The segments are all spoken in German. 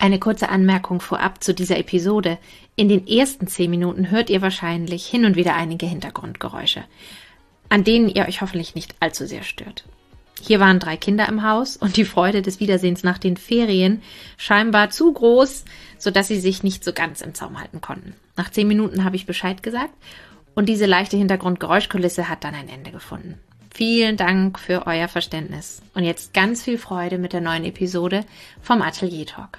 Eine kurze Anmerkung vorab zu dieser Episode. In den ersten 10 Minuten hört ihr wahrscheinlich hin und wieder einige Hintergrundgeräusche, an denen ihr euch hoffentlich nicht allzu sehr stört. Hier waren 3 Kinder im Haus und die Freude des Wiedersehens nach den Ferien scheinbar zu groß, sodass sie sich nicht so ganz im Zaum halten konnten. Nach 10 Minuten habe ich Bescheid gesagt und diese leichte Hintergrundgeräuschkulisse hat dann ein Ende gefunden. Vielen Dank für euer Verständnis und jetzt ganz viel Freude mit der neuen Episode vom Atelier Talk.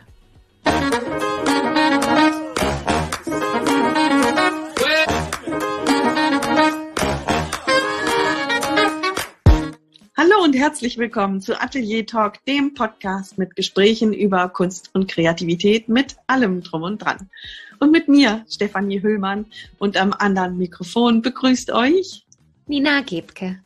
Hallo und herzlich willkommen zu Atelier Talk, dem Podcast mit Gesprächen über Kunst und Kreativität mit allem drum und dran. Und mit mir, Stefanie Hüllmann, und am anderen Mikrofon begrüßt euch Nina Gebke.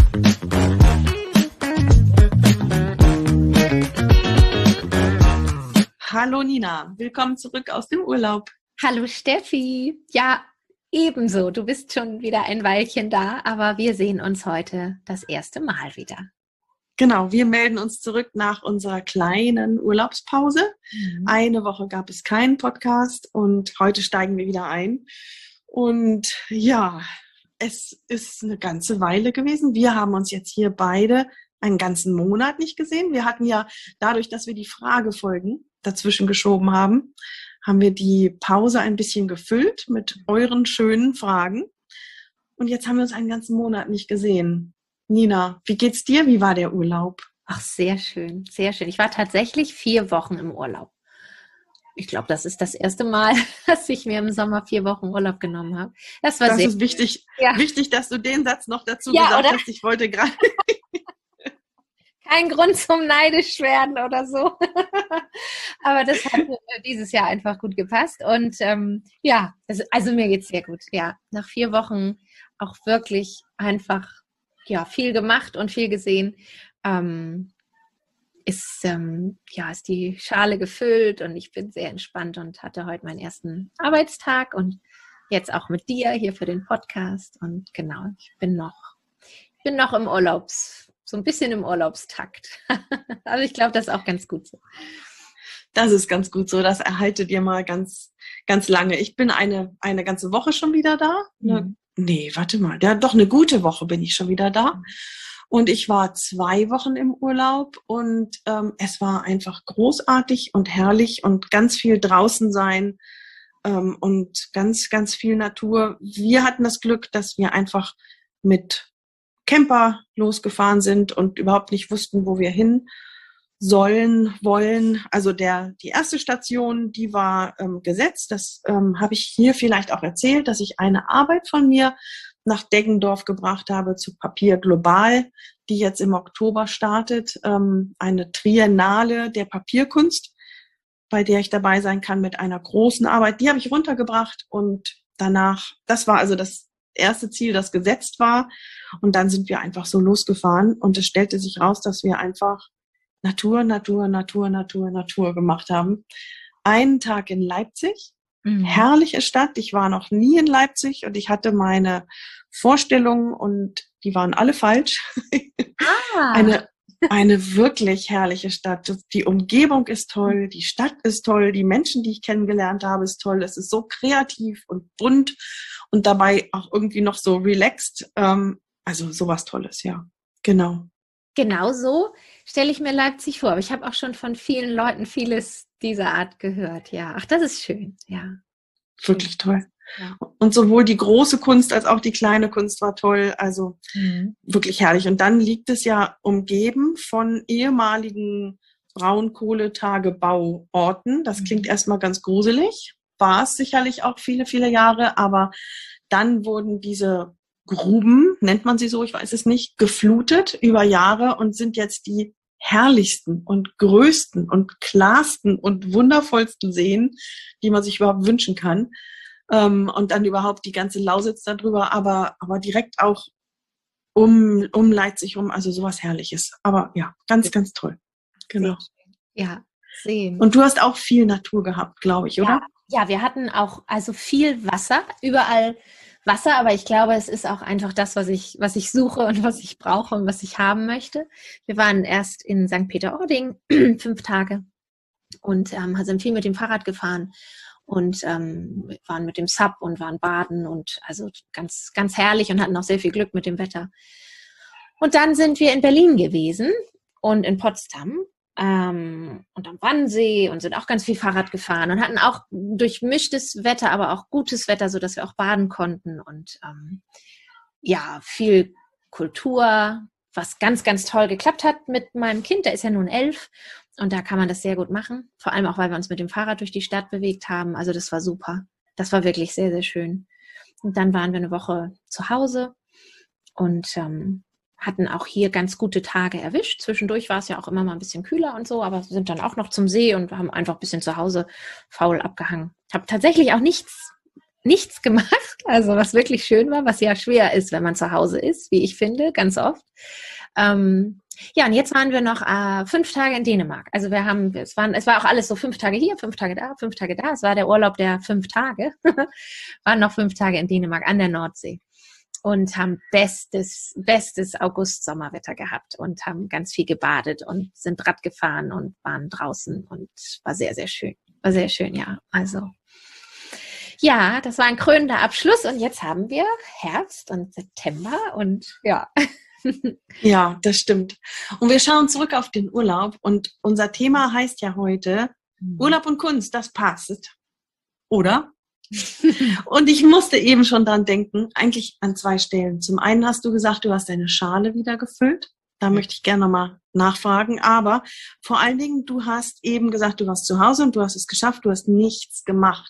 Hallo Nina, willkommen zurück aus dem Urlaub. Hallo Steffi. Ja, ebenso. Du bist schon wieder ein Weilchen da, aber wir sehen uns heute das erste Mal wieder. Genau, wir melden uns zurück nach unserer kleinen Urlaubspause. Eine Woche gab es keinen Podcast und heute steigen wir wieder ein. Und ja, es ist eine ganze Weile gewesen. Wir haben uns jetzt hier beide einen ganzen Monat nicht gesehen. Wir hatten ja dadurch, dass wir die Fragefolgen dazwischen geschoben haben, haben wir die Pause ein bisschen gefüllt mit euren schönen Fragen. Und jetzt haben wir uns einen ganzen Monat nicht gesehen. Nina, wie geht's dir? Wie war der Urlaub? Ach, sehr schön, sehr schön. Ich war tatsächlich 4 Wochen im Urlaub. Ich glaube, das ist das erste Mal, dass ich mir im Sommer 4 Wochen Urlaub genommen habe. Das ist wichtig, wichtig, dass du den Satz noch dazu gesagt hast. Ich wollte gerade... Kein Grund zum neidisch werden oder so. Aber das hat dieses Jahr einfach gut gepasst. Und also mir geht's sehr gut. Ja, nach 4 Wochen auch wirklich einfach viel gemacht und viel gesehen. Ist die Schale gefüllt und ich bin sehr entspannt und hatte heute meinen ersten Arbeitstag und jetzt auch mit dir hier für den Podcast. Und genau, ich bin noch im so ein bisschen im Urlaubstakt. Also ich glaube, das ist auch ganz gut so. Das ist ganz gut so. Das erhaltet ihr mal ganz, ganz lange. Ich bin eine ganze Woche schon wieder da. Nee, warte mal. Ja, doch eine gute Woche bin ich schon wieder da. Und ich war 2 Wochen im Urlaub und es war einfach großartig und herrlich und ganz viel draußen sein und ganz, ganz viel Natur. Wir hatten das Glück, dass wir einfach mit Camper losgefahren sind und überhaupt nicht wussten, wo wir hin wollen. Also die erste Station, die war gesetzt. Das habe ich hier vielleicht auch erzählt, dass ich eine Arbeit von mir nach Deggendorf gebracht habe zu Papier Global, die jetzt im Oktober startet. Eine Triennale der Papierkunst, bei der ich dabei sein kann mit einer großen Arbeit. Die habe ich runtergebracht und danach, das war also das erste Ziel, das gesetzt war. Und dann sind wir einfach so losgefahren und es stellte sich raus, dass wir einfach Natur gemacht haben. Einen Tag in Leipzig, herrliche Stadt. Ich war noch nie in Leipzig und ich hatte meine Vorstellungen und die waren alle falsch. Eine wirklich herrliche Stadt. Die Umgebung ist toll, die Stadt ist toll, die Menschen, die ich kennengelernt habe, ist toll. Es ist so kreativ und bunt und dabei auch irgendwie noch so relaxed. Also sowas Tolles, ja. Genau. Genau so stelle ich mir Leipzig vor. Aber ich habe auch schon von vielen Leuten vieles dieser Art gehört. Ja, ach, das ist schön. Ja. Wirklich toll. Ja. Und sowohl die große Kunst als auch die kleine Kunst war toll. Also wirklich herrlich. Und dann liegt es ja umgeben von ehemaligen Braunkohletagebauorten. Das klingt erstmal ganz gruselig. War es sicherlich auch viele, viele Jahre. Aber dann wurden diese Gruben, nennt man sie so, ich weiß es nicht, geflutet über Jahre und sind jetzt die herrlichsten und größten und klarsten und wundervollsten Seen, die man sich überhaupt wünschen kann. Und dann überhaupt die ganze Lausitz darüber, aber direkt auch um Leipzig rum, also sowas Herrliches. Aber ja, ganz, ganz toll. Genau. Ja, sehen. Und du hast auch viel Natur gehabt, glaube ich, oder? Ja, wir hatten auch also viel Wasser, überall Wasser, aber ich glaube, es ist auch einfach das, was ich suche und was ich brauche und was ich haben möchte. Wir waren erst in St. Peter-Ording 5 Tage und sind viel mit dem Fahrrad gefahren und waren mit dem Sub und waren baden und also ganz, ganz herrlich und hatten auch sehr viel Glück mit dem Wetter. Und dann sind wir in Berlin gewesen und in Potsdam und am Wannsee und sind auch ganz viel Fahrrad gefahren und hatten auch durchmischtes Wetter, aber auch gutes Wetter, sodass wir auch baden konnten und ja, viel Kultur, was ganz, ganz toll geklappt hat mit meinem Kind. Der ist ja nun 11 und da kann man das sehr gut machen. Vor allem auch, weil wir uns mit dem Fahrrad durch die Stadt bewegt haben. Also das war super. Das war wirklich sehr, sehr schön. Und dann waren wir eine Woche zu Hause und hatten auch hier ganz gute Tage erwischt. Zwischendurch war es ja auch immer mal ein bisschen kühler und so, aber sind dann auch noch zum See und haben einfach ein bisschen zu Hause faul abgehangen. Habe tatsächlich auch nichts gemacht, also was wirklich schön war, was ja schwer ist, wenn man zu Hause ist, wie ich finde, ganz oft. Ja, und jetzt waren wir noch 5 Tage in Dänemark. Also es war auch alles so 5 Tage hier, 5 Tage da, 5 Tage da. Es war der Urlaub der 5 Tage. Waren noch 5 Tage in Dänemark an der Nordsee und haben bestes August-Sommerwetter gehabt und haben ganz viel gebadet und sind Rad gefahren und waren draußen und war sehr, sehr schön. War sehr schön, ja. Also ja, das war ein krönender Abschluss und jetzt haben wir Herbst und September und ja. Ja, das stimmt. Und wir schauen zurück auf den Urlaub und unser Thema heißt ja heute Urlaub und Kunst, das passt. Oder? Und ich musste eben schon dran denken, eigentlich an 2 Stellen. Zum einen hast du gesagt, du hast deine Schale wieder gefüllt. Da möchte ich gerne nochmal nachfragen. Aber vor allen Dingen, du hast eben gesagt, du warst zu Hause und du hast es geschafft, du hast nichts gemacht.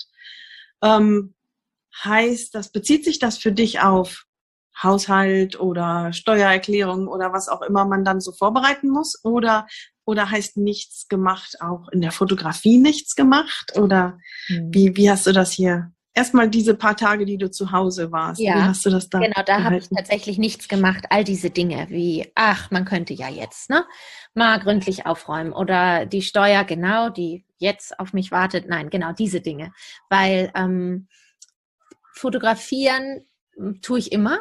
Bezieht sich das für dich auf Haushalt oder Steuererklärung oder was auch immer man dann so vorbereiten muss? Oder heißt nichts gemacht auch in der Fotografie nichts gemacht? Oder wie hast du das hier? Erstmal diese paar Tage, die du zu Hause warst. Ja, wie hast du das da genau, da habe ich gehalten? tatsächlich nichts gemacht. All diese Dinge wie, man könnte ja jetzt, ne, mal gründlich aufräumen oder die Steuer, genau, die jetzt auf mich wartet. Nein, genau, diese Dinge. Weil fotografieren tue ich immer.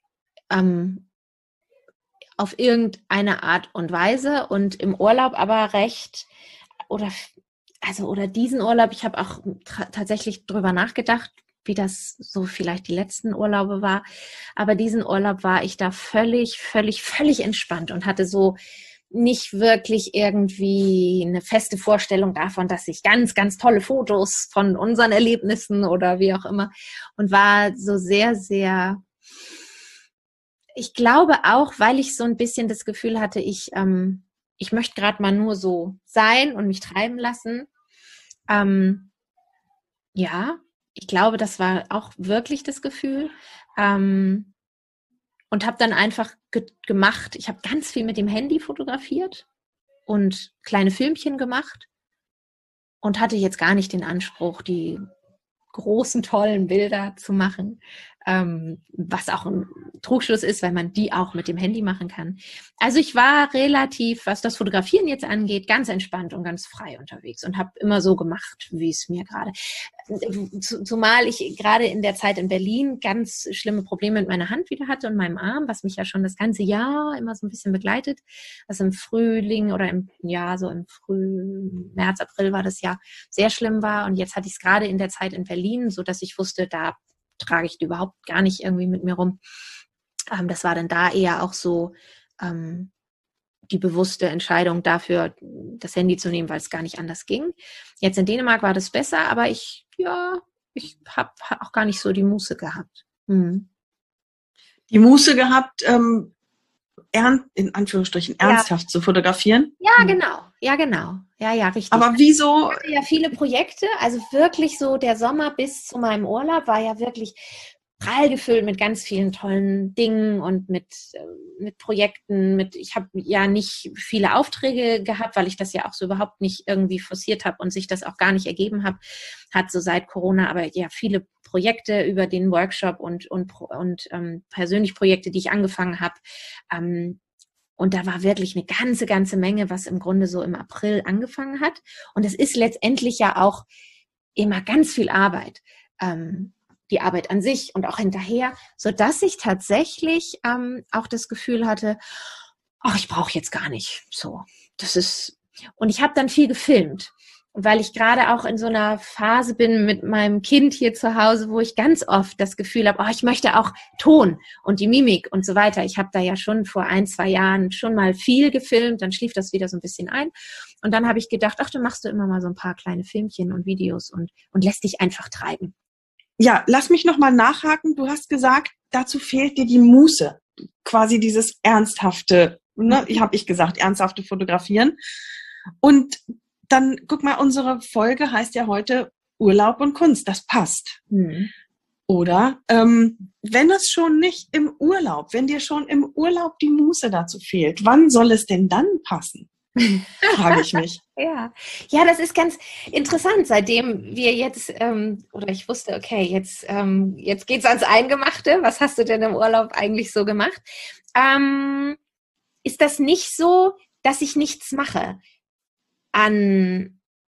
Auf irgendeine Art und Weise und im Urlaub aber oder diesen Urlaub, ich habe auch tatsächlich drüber nachgedacht, wie das so vielleicht die letzten Urlaube war, aber diesen Urlaub war ich da völlig entspannt und hatte so nicht wirklich irgendwie eine feste Vorstellung davon, dass ich ganz, ganz tolle Fotos von unseren Erlebnissen oder wie auch immer und war so sehr, sehr. Ich glaube auch, weil ich so ein bisschen das Gefühl hatte, ich möchte gerade mal nur so sein und mich treiben lassen. Ja, ich glaube, das war auch wirklich das Gefühl. Und habe dann einfach gemacht. Ich habe ganz viel mit dem Handy fotografiert und kleine Filmchen gemacht und hatte jetzt gar nicht den Anspruch, die großen, tollen Bilder zu machen, was auch ein Trugschluss ist, weil man die auch mit dem Handy machen kann. Also ich war relativ, was das Fotografieren jetzt angeht, ganz entspannt und ganz frei unterwegs und habe immer so gemacht, wie es mir gerade. Zumal ich gerade in der Zeit in Berlin ganz schlimme Probleme mit meiner Hand wieder hatte und meinem Arm, was mich ja schon das ganze Jahr immer so ein bisschen begleitet, was im Frühling oder im März, April war das Jahr sehr schlimm war und jetzt hatte ich es gerade in der Zeit in Berlin, so dass ich wusste, da trage ich die überhaupt gar nicht irgendwie mit mir rum. Das war dann da eher auch so die bewusste Entscheidung dafür, das Handy zu nehmen, weil es gar nicht anders ging. Jetzt in Dänemark war das besser, aber ich habe auch gar nicht so die Muße gehabt. Die Muße gehabt, in Anführungsstrichen ernsthaft zu fotografieren? Ja, genau. Ja, richtig. Aber wieso? Ich hatte ja viele Projekte, also wirklich so der Sommer bis zu meinem Urlaub war ja wirklich prall gefüllt mit ganz vielen tollen Dingen und mit Projekten. Ich habe ja nicht viele Aufträge gehabt, weil ich das ja auch so überhaupt nicht irgendwie forciert habe und sich das auch gar nicht ergeben hat so seit Corona, aber ja viele Projekte über den Workshop und persönlich Projekte, die ich angefangen habe. Und da war wirklich eine ganze Menge, was im Grunde so im April angefangen hat. Und es ist letztendlich ja auch immer ganz viel Arbeit. Die Arbeit an sich und auch hinterher, sodass ich tatsächlich auch das Gefühl hatte, ich brauche jetzt gar nicht so. Und ich habe dann viel gefilmt. weil ich gerade auch in so einer Phase bin mit meinem Kind hier zu Hause, wo ich ganz oft das Gefühl habe, ich möchte auch Ton und die Mimik und so weiter. Ich habe da ja schon vor 1-2 Jahren schon mal viel gefilmt, dann schlief das wieder so ein bisschen ein. Und dann habe ich gedacht, dann machst du immer mal so ein paar kleine Filmchen und Videos und lässt dich einfach treiben. Ja, lass mich nochmal nachhaken. Du hast gesagt, dazu fehlt dir die Muße. Quasi dieses ernsthafte, habe ich gesagt, ernsthafte Fotografieren. Und dann, guck mal, unsere Folge heißt ja heute Urlaub und Kunst. Das passt. Oder wenn es schon nicht im Urlaub, wenn dir schon im Urlaub die Muße dazu fehlt, wann soll es denn dann passen? Frage ich mich. Ja, das ist ganz interessant, seitdem wir jetzt, oder ich wusste, okay, jetzt geht's ans Eingemachte. Was hast du denn im Urlaub eigentlich so gemacht? Ist das nicht so, dass ich nichts mache an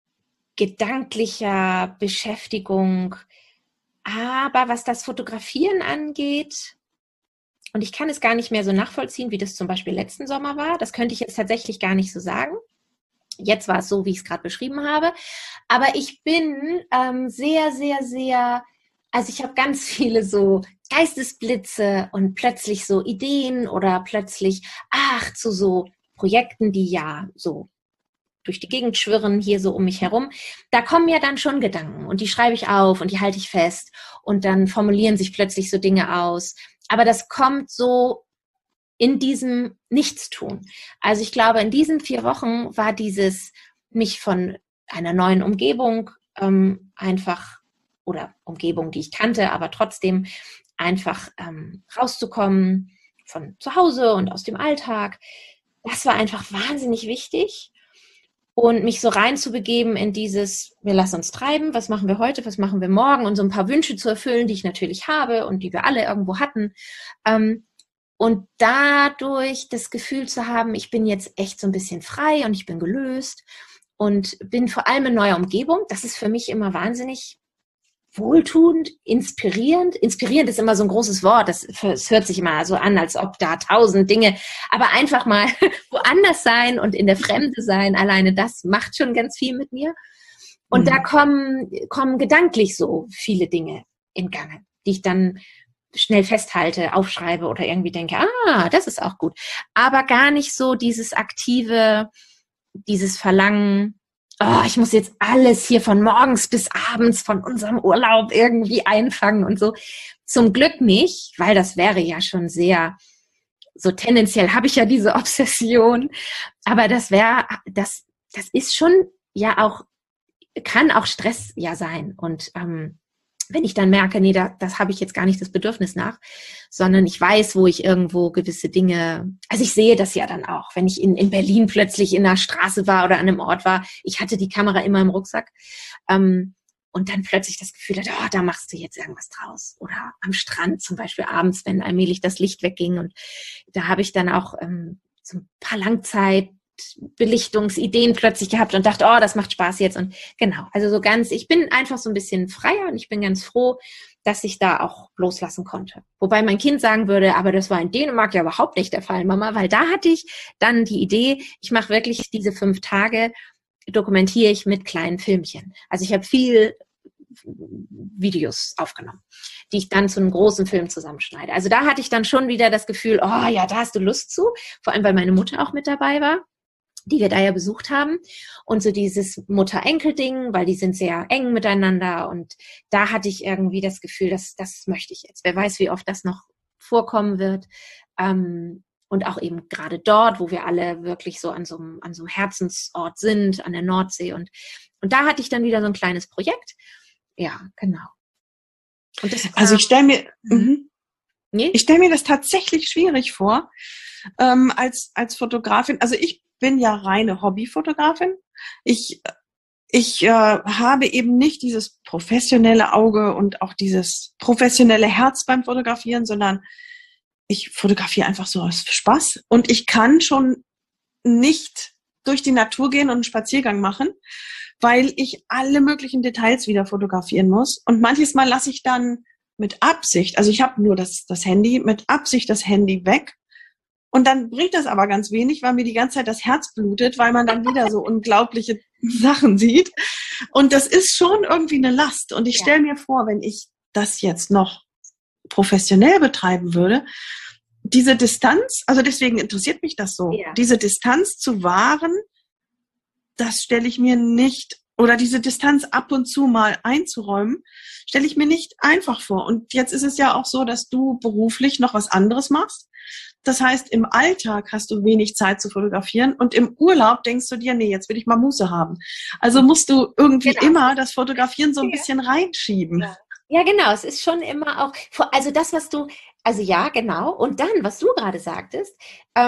gedanklicher Beschäftigung, aber was das Fotografieren angeht, und ich kann es gar nicht mehr so nachvollziehen, wie das zum Beispiel letzten Sommer war, das könnte ich jetzt tatsächlich gar nicht so sagen. Jetzt war es so, wie ich es gerade beschrieben habe, aber ich bin sehr, sehr, sehr, also ich habe ganz viele so Geistesblitze und plötzlich so Ideen oder plötzlich, zu so Projekten, die ja so durch die Gegend schwirren, hier so um mich herum, da kommen ja dann schon Gedanken und die schreibe ich auf und die halte ich fest und dann formulieren sich plötzlich so Dinge aus. Aber das kommt so in diesem Nichtstun. Also ich glaube, in diesen 4 Wochen war dieses mich von einer neuen Umgebung einfach, oder Umgebung, die ich kannte, aber trotzdem einfach rauszukommen von zu Hause und aus dem Alltag. Das war einfach wahnsinnig wichtig. Und mich so reinzubegeben in dieses, wir lassen uns treiben, was machen wir heute, was machen wir morgen und so ein paar Wünsche zu erfüllen, die ich natürlich habe und die wir alle irgendwo hatten. Und dadurch das Gefühl zu haben, ich bin jetzt echt so ein bisschen frei und ich bin gelöst und bin vor allem in neuer Umgebung. Das ist für mich immer wahnsinnig wohltuend, inspirierend. Inspirierend ist immer so ein großes Wort. Das hört sich immer so an, als ob da 1000 Dinge, aber einfach mal woanders sein und in der Fremde sein, alleine das macht schon ganz viel mit mir. Und da kommen gedanklich so viele Dinge in Gange, die ich dann schnell festhalte, aufschreibe oder irgendwie denke, das ist auch gut. Aber gar nicht so dieses aktive, dieses Verlangen, ich muss jetzt alles hier von morgens bis abends von unserem Urlaub irgendwie einfangen und so. Zum Glück nicht, weil das wäre ja schon sehr, so tendenziell habe ich ja diese Obsession, aber das ist schon ja auch, kann auch Stress ja sein. Und wenn ich dann merke, nee, das habe ich jetzt gar nicht das Bedürfnis nach, sondern ich weiß, wo ich irgendwo gewisse Dinge, also ich sehe das ja dann auch, wenn ich in Berlin plötzlich in einer Straße war oder an einem Ort war, ich hatte die Kamera immer im Rucksack und dann plötzlich das Gefühl hatte, da machst du jetzt irgendwas draus. Oder am Strand zum Beispiel abends, wenn allmählich das Licht wegging und da habe ich dann auch so ein paar Langzeitbelichtungsideen plötzlich gehabt und dachte, das macht Spaß jetzt. Und genau, also so ganz, ich bin einfach so ein bisschen freier und ich bin ganz froh, dass ich da auch loslassen konnte. Wobei mein Kind sagen würde, aber das war in Dänemark ja überhaupt nicht der Fall, Mama, weil da hatte ich dann die Idee, ich mache wirklich diese 5 Tage, dokumentiere ich mit kleinen Filmchen. Also ich habe viel Videos aufgenommen, die ich dann zu einem großen Film zusammenschneide. Also da hatte ich dann schon wieder das Gefühl, da hast du Lust zu, vor allem weil meine Mutter auch mit dabei war, die wir da ja besucht haben. Und so dieses Mutter-Enkel-Ding, weil die sind sehr eng miteinander. Und da hatte ich irgendwie das Gefühl, das möchte ich jetzt. Wer weiß, wie oft das noch vorkommen wird. Und auch eben gerade dort, wo wir alle wirklich so an so einem Herzensort sind, an der Nordsee. Und da hatte ich dann wieder so ein kleines Projekt. Ja, genau. Und das also ich stelle mir... Nee? Ich stelle mir das tatsächlich schwierig vor, als Fotografin. Also ich bin ja reine Hobbyfotografin. Ich habe eben nicht dieses professionelle Auge und auch dieses professionelle Herz beim Fotografieren, sondern ich fotografiere einfach so aus Spaß. Und ich kann schon nicht durch die Natur gehen und einen Spaziergang machen, weil ich alle möglichen Details wieder fotografieren muss. Und manches Mal lasse ich dann mit Absicht, also ich habe nur das Handy, mit Absicht das Handy weg. Und dann bringt das aber ganz wenig, weil mir die ganze Zeit das Herz blutet, weil man dann wieder so unglaubliche Sachen sieht. Und das ist schon irgendwie eine Last. Und ich stelle mir vor, wenn ich das jetzt noch professionell betreiben würde, diese Distanz, also deswegen interessiert mich das so, diese Distanz zu wahren, das stelle ich mir nicht, oder diese Distanz ab und zu mal einzuräumen, stelle ich mir nicht einfach vor. Und jetzt ist es ja auch so, dass du beruflich noch was anderes machst. Das heißt, im Alltag hast du wenig Zeit zu fotografieren und im Urlaub denkst du dir, nee, jetzt will ich mal Muße haben. Also musst du irgendwie immer das Fotografieren so ein bisschen reinschieben. Ja, genau. Es ist schon immer auch, also das, was du, also ja, genau. Und dann, was du gerade sagtest,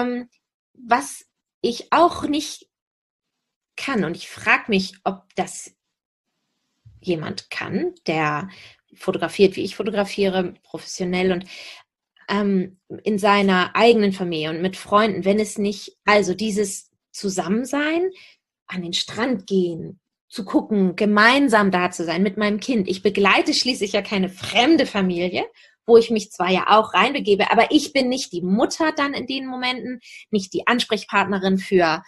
was ich auch nicht kann, und ich frage mich, ob das jemand kann, der fotografiert, wie ich fotografiere, professionell und in seiner eigenen Familie und mit Freunden, wenn es nicht, also dieses Zusammensein, an den Strand gehen, zu gucken, gemeinsam da zu sein mit meinem Kind. Ich begleite schließlich ja keine fremde Familie, wo ich mich zwar ja auch reinbegebe, aber ich bin nicht die Mutter dann in den Momenten, nicht die Ansprechpartnerin für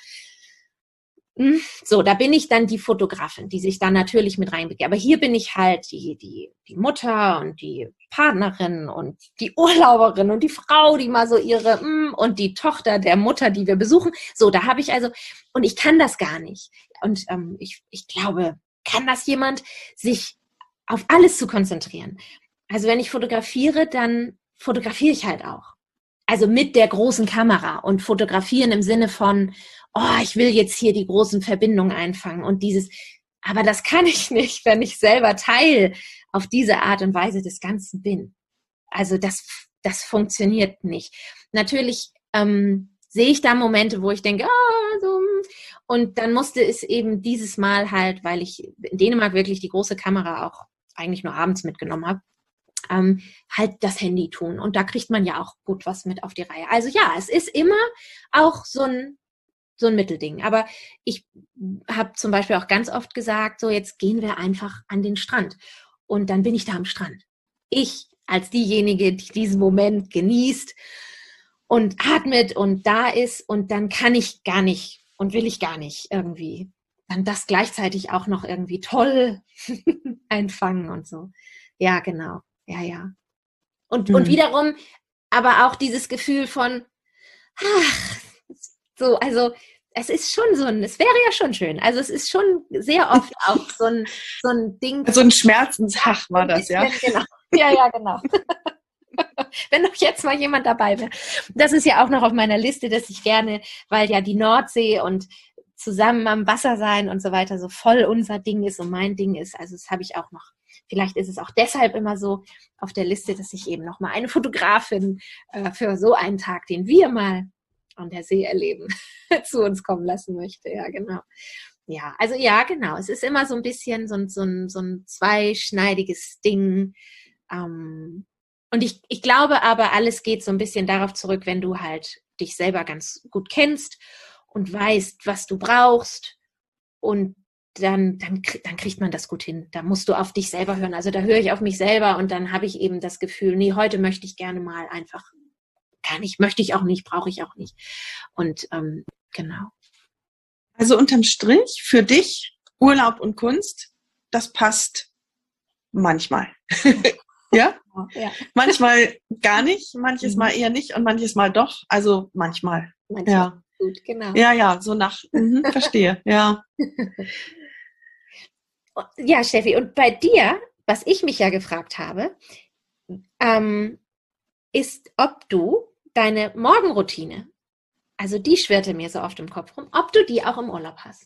so, da bin ich dann die Fotografin, die sich dann natürlich mit reinbegibt. Aber hier bin ich halt die Mutter und die Partnerin und die Urlauberin und die Frau, die mal so ihre und die Tochter der Mutter, die wir besuchen. So, da habe ich also, und ich kann das gar nicht. Und ich glaube, kann das jemand, sich auf alles zu konzentrieren? Also wenn ich fotografiere, dann fotografiere ich halt auch. Also mit der großen Kamera und fotografieren im Sinne von, oh, ich will jetzt hier die großen Verbindungen einfangen und dieses, aber das kann ich nicht, wenn ich selber Teil auf diese Art und Weise des Ganzen bin. Also das funktioniert nicht. Natürlich sehe ich da Momente, wo ich denke, so, und dann musste es eben dieses Mal halt, weil ich in Dänemark wirklich die große Kamera auch eigentlich nur abends mitgenommen habe, halt das Handy tun. Und da kriegt man ja auch gut was mit auf die Reihe. Also ja, es ist immer auch so ein Mittelding. Aber ich habe zum Beispiel auch ganz oft gesagt, so jetzt gehen wir einfach an den Strand. Und dann bin ich da am Strand. Ich als diejenige, die diesen Moment genießt und atmet und da ist. Und dann kann ich gar nicht und will ich gar nicht irgendwie dann das gleichzeitig auch noch irgendwie toll einfangen und so. Ja, genau. Ja. Und wiederum aber auch dieses Gefühl von, so, also es ist schon es wäre ja schon schön. Also es ist schon sehr oft auch so ein Ding. So ein Schmerzensach war das, ja. Genau. Ja, genau. Wenn doch jetzt mal jemand dabei wäre. Das ist ja auch noch auf meiner Liste, dass ich gerne, weil ja die Nordsee und zusammen am Wasser sein und so weiter so voll unser Ding ist und mein Ding ist. Also das habe ich auch noch. Vielleicht ist es auch deshalb immer so auf der Liste, dass ich eben noch mal eine Fotografin für so einen Tag, den wir mal an der See erleben, zu uns kommen lassen möchte. Ja, genau. Ja, also ja, genau. Es ist immer so ein bisschen so ein zweischneidiges Ding. Und ich glaube aber, alles geht so ein bisschen darauf zurück, wenn du halt dich selber ganz gut kennst und weißt, was du brauchst, und dann kriegt man das gut hin. Da musst du auf dich selber hören. Also da höre ich auf mich selber und dann habe ich eben das Gefühl, nee, heute möchte ich gerne mal einfach gar nicht, möchte ich auch nicht, brauche ich auch nicht. Und genau. Also unterm Strich, für dich, Urlaub und Kunst, das passt manchmal. Ja? Ja? Manchmal gar nicht, manches Mal eher nicht und manches Mal doch. Also manchmal. Ja. Gut, genau. Ja, so verstehe, ja. Ja, Steffi, und bei dir, was ich mich ja gefragt habe, ist, ob du deine Morgenroutine, also die schwirrte mir so oft im Kopf rum, ob du die auch im Urlaub hast.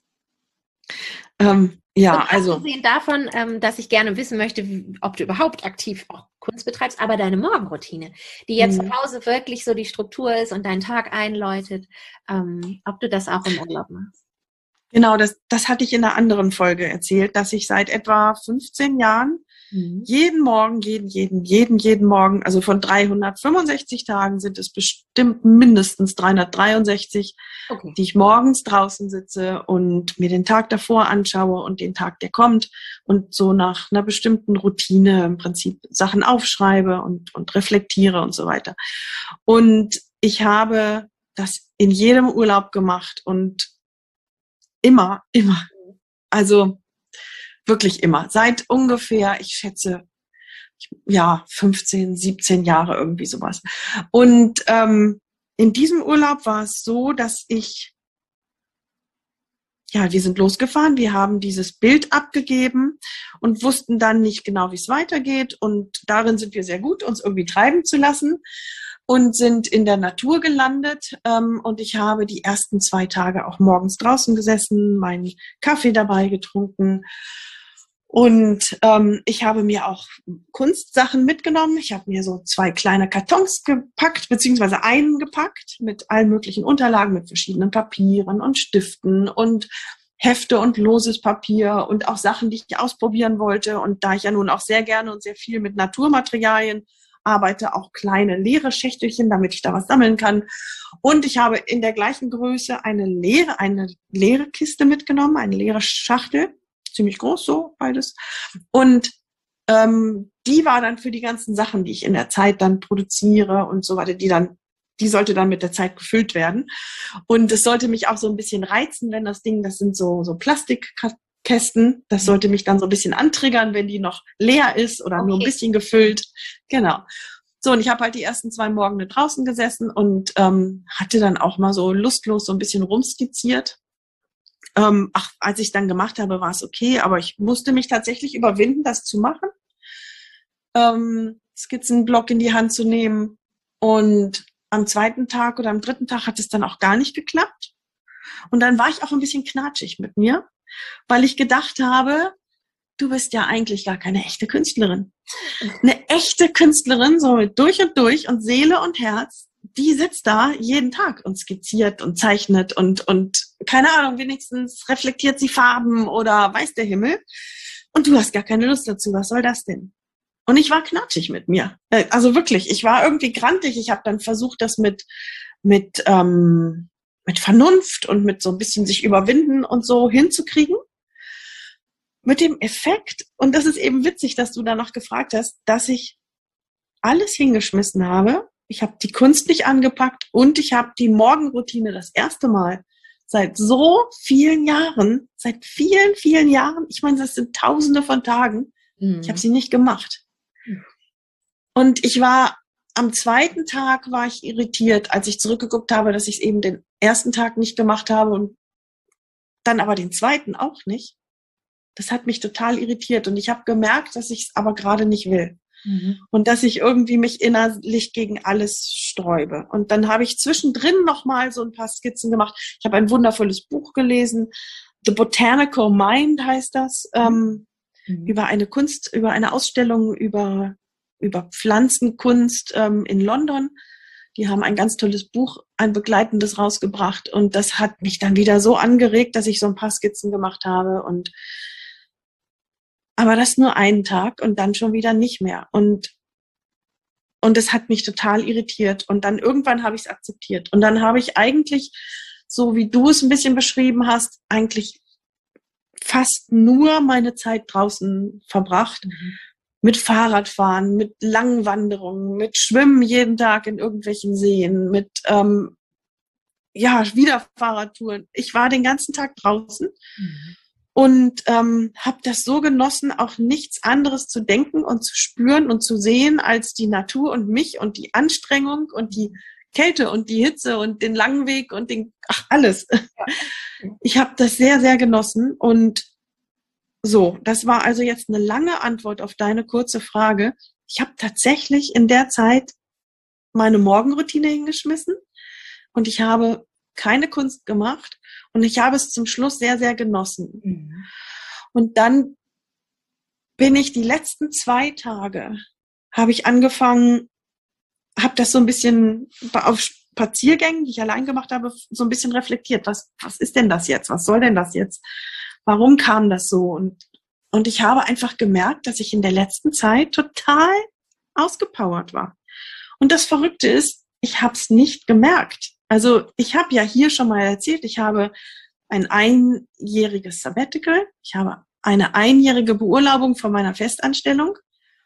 Ja, also. Abgesehen davon, dass ich gerne wissen möchte, ob du überhaupt aktiv auch Kunst betreibst, aber deine Morgenroutine, die jetzt zu Hause wirklich so die Struktur ist und deinen Tag einläutet, ob du das auch im Urlaub machst. Genau, das hatte ich in einer anderen Folge erzählt, dass ich seit etwa 15 Jahren jeden Morgen, jeden Morgen, also von 365 Tagen sind es bestimmt mindestens 363, die ich morgens draußen sitze und mir den Tag davor anschaue und den Tag, der kommt, und so nach einer bestimmten Routine im Prinzip Sachen aufschreibe und reflektiere und so weiter. Und ich habe das in jedem Urlaub gemacht und immer Also wirklich immer. Seit ungefähr, ich schätze, 15, 17 Jahre, irgendwie sowas. Und in diesem Urlaub war es so, dass wir sind losgefahren, wir haben dieses Bild abgegeben und wussten dann nicht genau, wie es weitergeht. Und darin sind wir sehr gut, uns irgendwie treiben zu lassen und sind in der Natur gelandet. Und ich habe die ersten 2 Tage auch morgens draußen gesessen, meinen Kaffee dabei getrunken. Und ich habe mir auch Kunstsachen mitgenommen. Ich habe mir so 2 kleine Kartons gepackt, beziehungsweise einen gepackt mit allen möglichen Unterlagen, mit verschiedenen Papieren und Stiften und Hefte und loses Papier und auch Sachen, die ich ausprobieren wollte. Und da ich ja nun auch sehr gerne und sehr viel mit Naturmaterialien arbeite, auch kleine leere Schächtelchen, damit ich da was sammeln kann. Und ich habe in der gleichen Größe eine leere Kiste mitgenommen, eine leere Schachtel. Ziemlich groß, so beides. Und die war dann für die ganzen Sachen, die ich in der Zeit dann produziere und so weiter, die sollte dann mit der Zeit gefüllt werden. Und es sollte mich auch so ein bisschen reizen, wenn das sind so Plastikkästen, das sollte mich dann so ein bisschen antriggern, wenn die noch leer ist oder nur ein bisschen gefüllt. Genau. So, und ich habe halt die ersten 2 Morgen draußen gesessen und hatte dann auch mal so lustlos so ein bisschen rumskizziert. Als ich dann gemacht habe, war es okay, aber ich musste mich tatsächlich überwinden, das zu machen. Skizzenblock in die Hand zu nehmen. Und am 2. Tag oder am 3. Tag hat es dann auch gar nicht geklappt. Und dann war ich auch ein bisschen knatschig mit mir, weil ich gedacht habe, du bist ja eigentlich gar keine echte Künstlerin. Eine echte Künstlerin, so mit durch und Seele und Herz, die sitzt da jeden Tag und skizziert und zeichnet und keine Ahnung, wenigstens reflektiert sie Farben oder weiß der Himmel. Und du hast gar keine Lust dazu. Was soll das denn? Und ich war knatschig mit mir. Also wirklich, ich war irgendwie grantig. Ich habe dann versucht, das mit Vernunft und mit so ein bisschen sich überwinden und so hinzukriegen. Mit dem Effekt, und das ist eben witzig, dass du da noch gefragt hast, dass ich alles hingeschmissen habe. Ich habe die Kunst nicht angepackt und ich habe die Morgenroutine das erste Mal seit so vielen Jahren, seit vielen, vielen Jahren, ich meine, das sind Tausende von Tagen, ich habe sie nicht gemacht. Und am 2. Tag war ich irritiert, als ich zurückgeguckt habe, dass ich es eben den 1. Tag nicht gemacht habe und dann aber den 2. auch nicht. Das hat mich total irritiert und ich habe gemerkt, dass ich es aber gerade nicht will. Und dass ich irgendwie mich innerlich gegen alles sträube. Und dann habe ich zwischendrin nochmal so ein paar Skizzen gemacht. Ich habe ein wundervolles Buch gelesen. The Botanical Mind heißt das. Über eine Ausstellung über Pflanzenkunst in London. Die haben ein ganz tolles Buch, ein begleitendes rausgebracht. Und das hat mich dann wieder so angeregt, dass ich so ein paar Skizzen gemacht habe. Aber das nur einen Tag und dann schon wieder nicht mehr. Und es hat mich total irritiert. Und dann irgendwann habe ich es akzeptiert. Und dann habe ich eigentlich, so wie du es ein bisschen beschrieben hast, eigentlich fast nur meine Zeit draußen verbracht. Mit Fahrradfahren, mit langen Wanderungen, mit Schwimmen jeden Tag in irgendwelchen Seen, mit wieder Fahrradtouren. Ich war den ganzen Tag draußen. Und habe das so genossen, auch nichts anderes zu denken und zu spüren und zu sehen als die Natur und mich und die Anstrengung und die Kälte und die Hitze und den langen Weg und alles. Ich habe das sehr, sehr genossen. Und so, das war also jetzt eine lange Antwort auf deine kurze Frage. Ich habe tatsächlich in der Zeit meine Morgenroutine hingeschmissen und ich habe keine Kunst gemacht und ich habe es zum Schluss sehr, sehr genossen. Und dann bin ich die letzten 2 Tage, habe ich angefangen, habe das so ein bisschen auf Spaziergängen, die ich allein gemacht habe, so ein bisschen reflektiert. Was ist denn das jetzt? Was soll denn das jetzt? Warum kam das so? Und ich habe einfach gemerkt, dass ich in der letzten Zeit total ausgepowert war. Und das Verrückte ist, ich habe es nicht gemerkt. Also ich habe ja hier schon mal erzählt, ich habe ein 1-jähriges Sabbatical, ich habe eine 1-jährige Beurlaubung von meiner Festanstellung.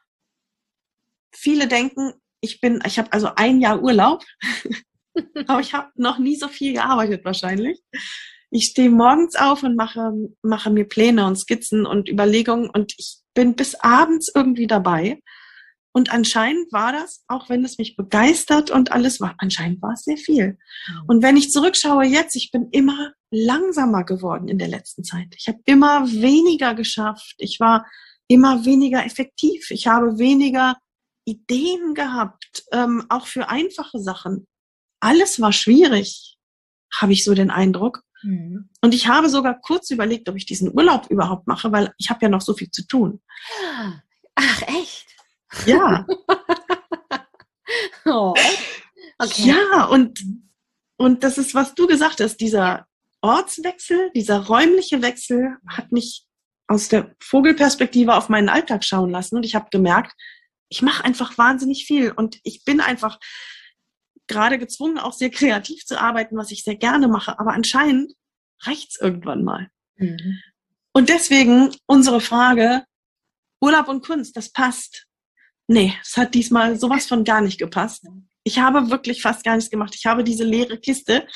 Viele denken, ich habe also 1 Jahr Urlaub, aber ich habe noch nie so viel gearbeitet wahrscheinlich. Ich stehe morgens auf und mache mir Pläne und Skizzen und Überlegungen und ich bin bis abends irgendwie dabei. Und anscheinend war das, auch wenn es mich begeistert und alles war, anscheinend war es sehr viel. Und wenn ich zurückschaue jetzt, ich bin immer langsamer geworden in der letzten Zeit. Ich habe immer weniger geschafft. Ich war immer weniger effektiv. Ich habe weniger Ideen gehabt, auch für einfache Sachen. Alles war schwierig, habe ich so den Eindruck. Und ich habe sogar kurz überlegt, ob ich diesen Urlaub überhaupt mache, weil ich habe ja noch so viel zu tun. Ach, echt? Ja. Oh, okay. Ja, und das ist, was du gesagt hast, dieser Ortswechsel, dieser räumliche Wechsel hat mich aus der Vogelperspektive auf meinen Alltag schauen lassen und ich habe gemerkt, ich mache einfach wahnsinnig viel und ich bin einfach gerade gezwungen, auch sehr kreativ zu arbeiten, was ich sehr gerne mache, aber anscheinend reicht's irgendwann mal. Und deswegen unsere Frage, Urlaub und Kunst, das passt. Nee, es hat diesmal sowas von gar nicht gepasst. Ich habe wirklich fast gar nichts gemacht. Ich habe diese leere Kiste,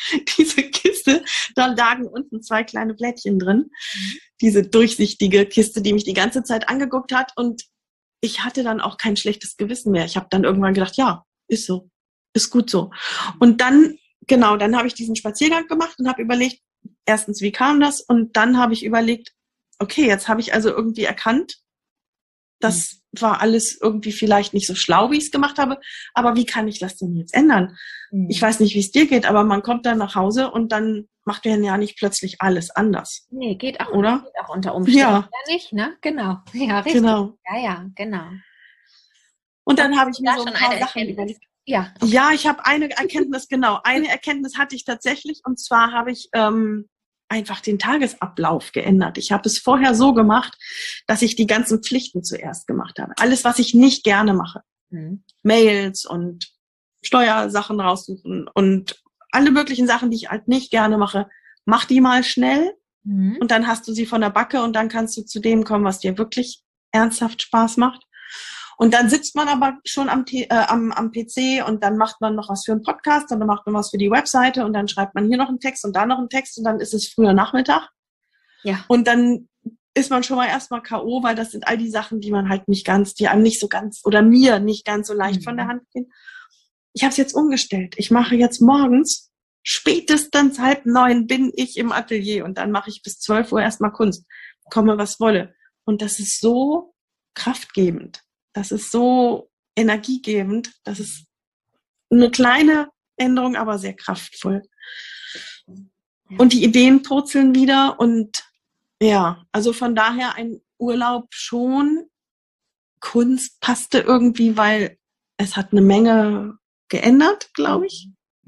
da lagen unten 2 kleine Blättchen drin. Diese durchsichtige Kiste, die mich die ganze Zeit angeguckt hat und ich hatte dann auch kein schlechtes Gewissen mehr. Ich habe dann irgendwann gedacht, ja, ist so, ist gut so. Und dann, dann habe ich diesen Spaziergang gemacht und habe überlegt, erstens, wie kam das? Und dann habe ich überlegt, okay, jetzt habe ich also irgendwie erkannt, das war alles irgendwie vielleicht nicht so schlau, wie ich es gemacht habe, aber wie kann ich das denn jetzt ändern? Ich weiß nicht, wie es dir geht, aber man kommt dann nach Hause und dann macht man ja nicht plötzlich alles anders. Nee, geht auch, oder? Geht auch unter Umständen ja nicht, ne? Genau. Ja, richtig. Genau. Ja, genau. Und dann habe ich mir so schon ein paar eine Sachen Erkenntnis? überlegt. Ja. Okay. Ja, ich habe eine Erkenntnis, Eine Erkenntnis hatte ich tatsächlich und zwar habe ich einfach den Tagesablauf geändert. Ich habe es vorher so gemacht, dass ich die ganzen Pflichten zuerst gemacht habe. Alles, was ich nicht gerne mache. Mails und Steuersachen raussuchen und alle möglichen Sachen, die ich halt nicht gerne mache, mach die mal schnell und dann hast du sie von der Backe und dann kannst du zu dem kommen, was dir wirklich ernsthaft Spaß macht. Und dann sitzt man aber schon am PC und dann macht man noch was für einen Podcast und dann macht man was für die Webseite und dann schreibt man hier noch einen Text und da noch einen Text und dann ist es früher Nachmittag. Ja. Und dann ist man schon mal erstmal K.O., weil das sind all die Sachen, die man halt nicht ganz, die einem nicht so ganz oder mir nicht ganz so leicht von der Hand gehen. Ich habe es jetzt umgestellt. Ich mache jetzt morgens, spätestens 8:30 bin ich im Atelier und dann mache ich bis 12 Uhr erstmal Kunst. Komme, was wolle. Und das ist so kraftgebend. Das ist so energiegebend. Das ist eine kleine Änderung, aber sehr kraftvoll. Und die Ideen purzeln wieder und ja, also von daher ein Urlaub schon. Kunst passte irgendwie, weil es hat eine Menge geändert, glaube ich.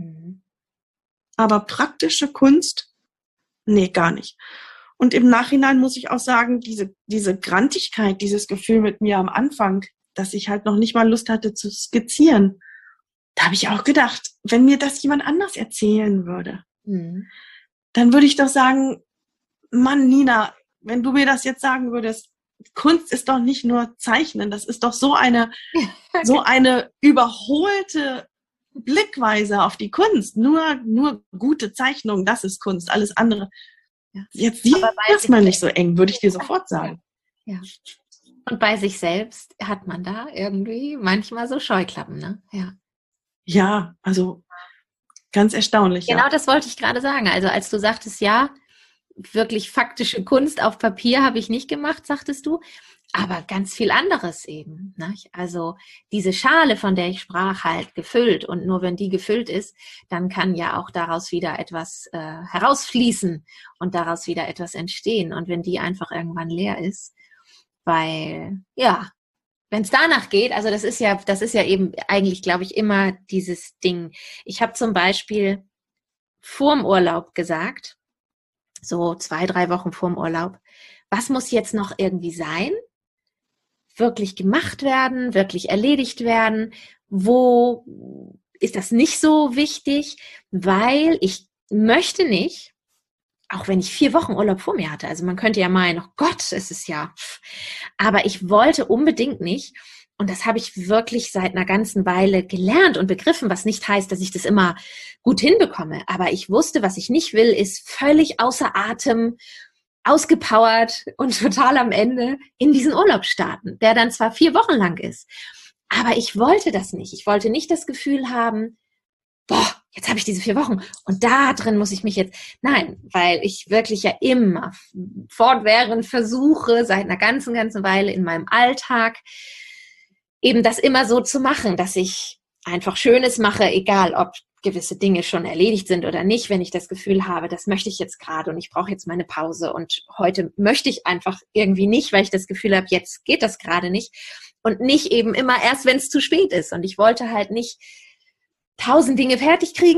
Aber praktische Kunst, nee, gar nicht. Und im Nachhinein muss ich auch sagen, diese Grantigkeit, dieses Gefühl mit mir am Anfang, dass ich halt noch nicht mal Lust hatte zu skizzieren, da habe ich auch gedacht, wenn mir das jemand anders erzählen würde, dann würde ich doch sagen, Mann, Nina, wenn du mir das jetzt sagen würdest, Kunst ist doch nicht nur Zeichnen, das ist doch so eine überholte Blickweise auf die Kunst. Nur gute Zeichnung, das ist Kunst, alles andere. Jetzt sieh das mal nicht so eng, würde ich dir sofort sagen. Ja. Und bei sich selbst hat man da irgendwie manchmal so Scheuklappen, ne? Ja. Ja, also ganz erstaunlich. Genau, das wollte ich gerade sagen. Also als du sagtest, ja, wirklich faktische Kunst auf Papier habe ich nicht gemacht, sagtest du, aber ganz viel anderes eben. Ne? Also diese Schale, von der ich sprach, halt gefüllt und nur wenn die gefüllt ist, dann kann ja auch daraus wieder etwas herausfließen und daraus wieder etwas entstehen. Und wenn die einfach irgendwann leer ist, weil, ja, wenn es danach geht, also das ist ja eben eigentlich, glaube ich, immer dieses Ding. Ich habe zum Beispiel vorm Urlaub gesagt, so 2-3 Wochen vorm Urlaub, was muss jetzt noch irgendwie sein? Wirklich gemacht werden, wirklich erledigt werden? Wo ist das nicht so wichtig? Weil ich möchte nicht, auch wenn ich 4 Wochen Urlaub vor mir hatte, also man könnte ja meinen, oh Gott, es ist ja, aber ich wollte unbedingt nicht, Und das habe ich wirklich seit einer ganzen Weile gelernt und begriffen, was nicht heißt, dass ich das immer gut hinbekomme. Aber ich wusste, was ich nicht will, ist völlig außer Atem, ausgepowert und total am Ende in diesen Urlaub starten, der dann zwar 4 Wochen lang ist. Aber ich wollte das nicht. Ich wollte nicht das Gefühl haben, boah, jetzt habe ich diese 4 Wochen und da drin muss ich mich jetzt, nein, weil ich wirklich ja immer fortwährend versuche, seit einer ganzen Weile in meinem Alltag, eben das immer so zu machen, dass ich einfach Schönes mache, egal ob gewisse Dinge schon erledigt sind oder nicht, wenn ich das Gefühl habe, das möchte ich jetzt gerade und ich brauche jetzt meine Pause und heute möchte ich einfach irgendwie nicht, weil ich das Gefühl habe, jetzt geht das gerade nicht und nicht eben immer erst, wenn es zu spät ist. Und ich wollte halt nicht 1000 Dinge fertig kriegen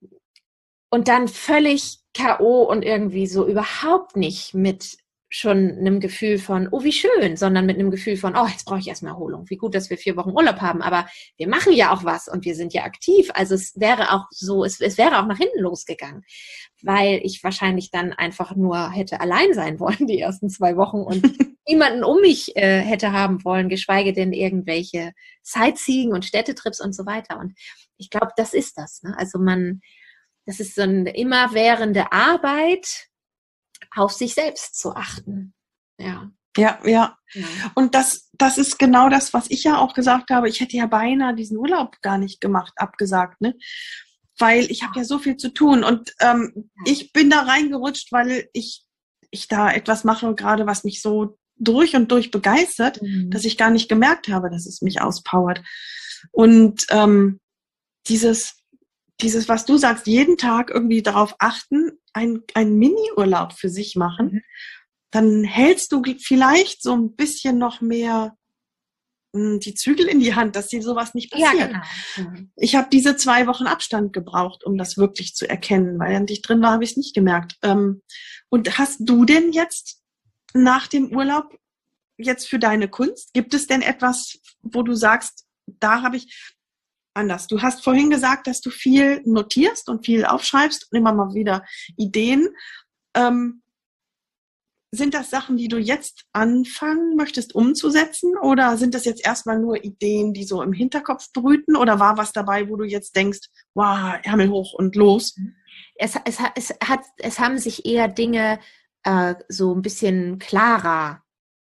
und dann völlig K.O. und irgendwie so überhaupt nicht mit schon einem Gefühl von, oh, wie schön, sondern mit einem Gefühl von, oh, jetzt brauche ich erstmal Erholung. Wie gut, dass wir 4 Wochen Urlaub haben, aber wir machen ja auch was und wir sind ja aktiv. Also es wäre auch so, es wäre auch nach hinten losgegangen, weil ich wahrscheinlich dann einfach nur hätte allein sein wollen die ersten 2 Wochen und niemanden um mich hätte haben wollen, geschweige denn irgendwelche Sightseeing und Städtetrips und so weiter. Und ich glaube, das ist das. Ne? Also das ist so eine immerwährende Arbeit, auf sich selbst zu achten. Ja. Ja. Und das ist genau das, was ich ja auch gesagt habe. Ich hätte ja beinahe diesen Urlaub gar nicht gemacht, abgesagt, ne? Weil ich habe ja so viel zu tun. Und ich bin da reingerutscht, weil ich da etwas mache, gerade was mich so durch und durch begeistert, dass ich gar nicht gemerkt habe, dass es mich auspowert. Und dieses, was du sagst, jeden Tag irgendwie darauf achten, ein Mini-Urlaub für sich machen, dann hältst du vielleicht so ein bisschen noch mehr die Zügel in die Hand, dass dir sowas nicht passiert. Ja, genau. Ich habe diese 2 Wochen Abstand gebraucht, um das wirklich zu erkennen, weil während ich drin war, habe ich es nicht gemerkt. Und hast du denn jetzt nach dem Urlaub jetzt für deine Kunst, gibt es denn etwas, wo du sagst, da habe ich anders. Du hast vorhin gesagt, dass du viel notierst und viel aufschreibst und immer mal wieder Ideen. Sind das Sachen, die du jetzt anfangen möchtest umzusetzen oder sind das jetzt erstmal nur Ideen, die so im Hinterkopf brüten oder war was dabei, wo du jetzt denkst, wow, Ärmel hoch und los? Es haben sich eher Dinge so ein bisschen klarer,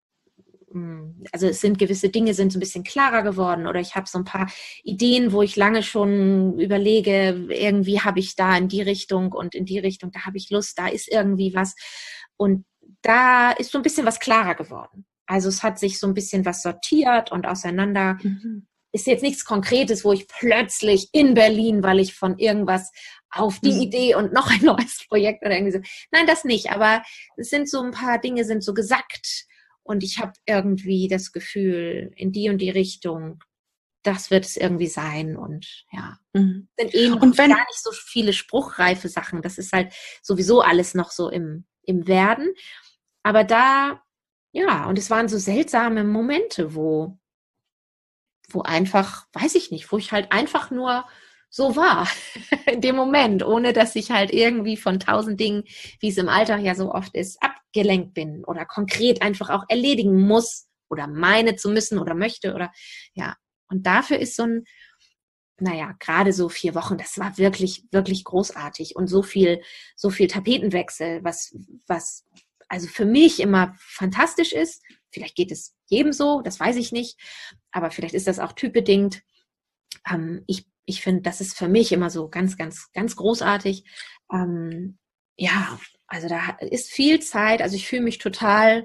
also es sind gewisse Dinge sind so ein bisschen klarer geworden oder ich habe so ein paar Ideen, wo ich lange schon überlege, irgendwie habe ich da in die Richtung und in die Richtung, da habe ich Lust, da ist irgendwie was und da ist so ein bisschen was klarer geworden. Also es hat sich so ein bisschen was sortiert und auseinander. Ist jetzt nichts Konkretes, wo ich plötzlich in Berlin, weil ich von irgendwas auf die Idee und noch ein neues Projekt oder irgendwie so. Nein, das nicht, aber es sind so ein paar Dinge sind so gesackt. Und ich habe irgendwie das Gefühl, in die und die Richtung, das wird es irgendwie sein. Und ja, sind und gar nicht so viele spruchreife Sachen. Das ist halt sowieso alles noch so im Werden. Aber da, ja, und es waren so seltsame Momente, wo einfach, weiß ich nicht, wo ich halt einfach nur so war in dem Moment, ohne dass ich halt irgendwie von 1000 Dingen, wie es im Alltag ja so oft ist, abgelenkt bin oder konkret einfach auch erledigen muss oder meine zu müssen oder möchte oder ja. Und dafür ist so ein, naja, gerade so 4 Wochen, das war wirklich, wirklich großartig und so viel Tapetenwechsel, was also für mich immer fantastisch ist. Vielleicht geht es jedem so, das weiß ich nicht, aber vielleicht ist das auch typbedingt. Ich finde, das ist für mich immer so ganz, ganz, ganz großartig. Ja, also da ist viel Zeit. Also ich fühle mich total,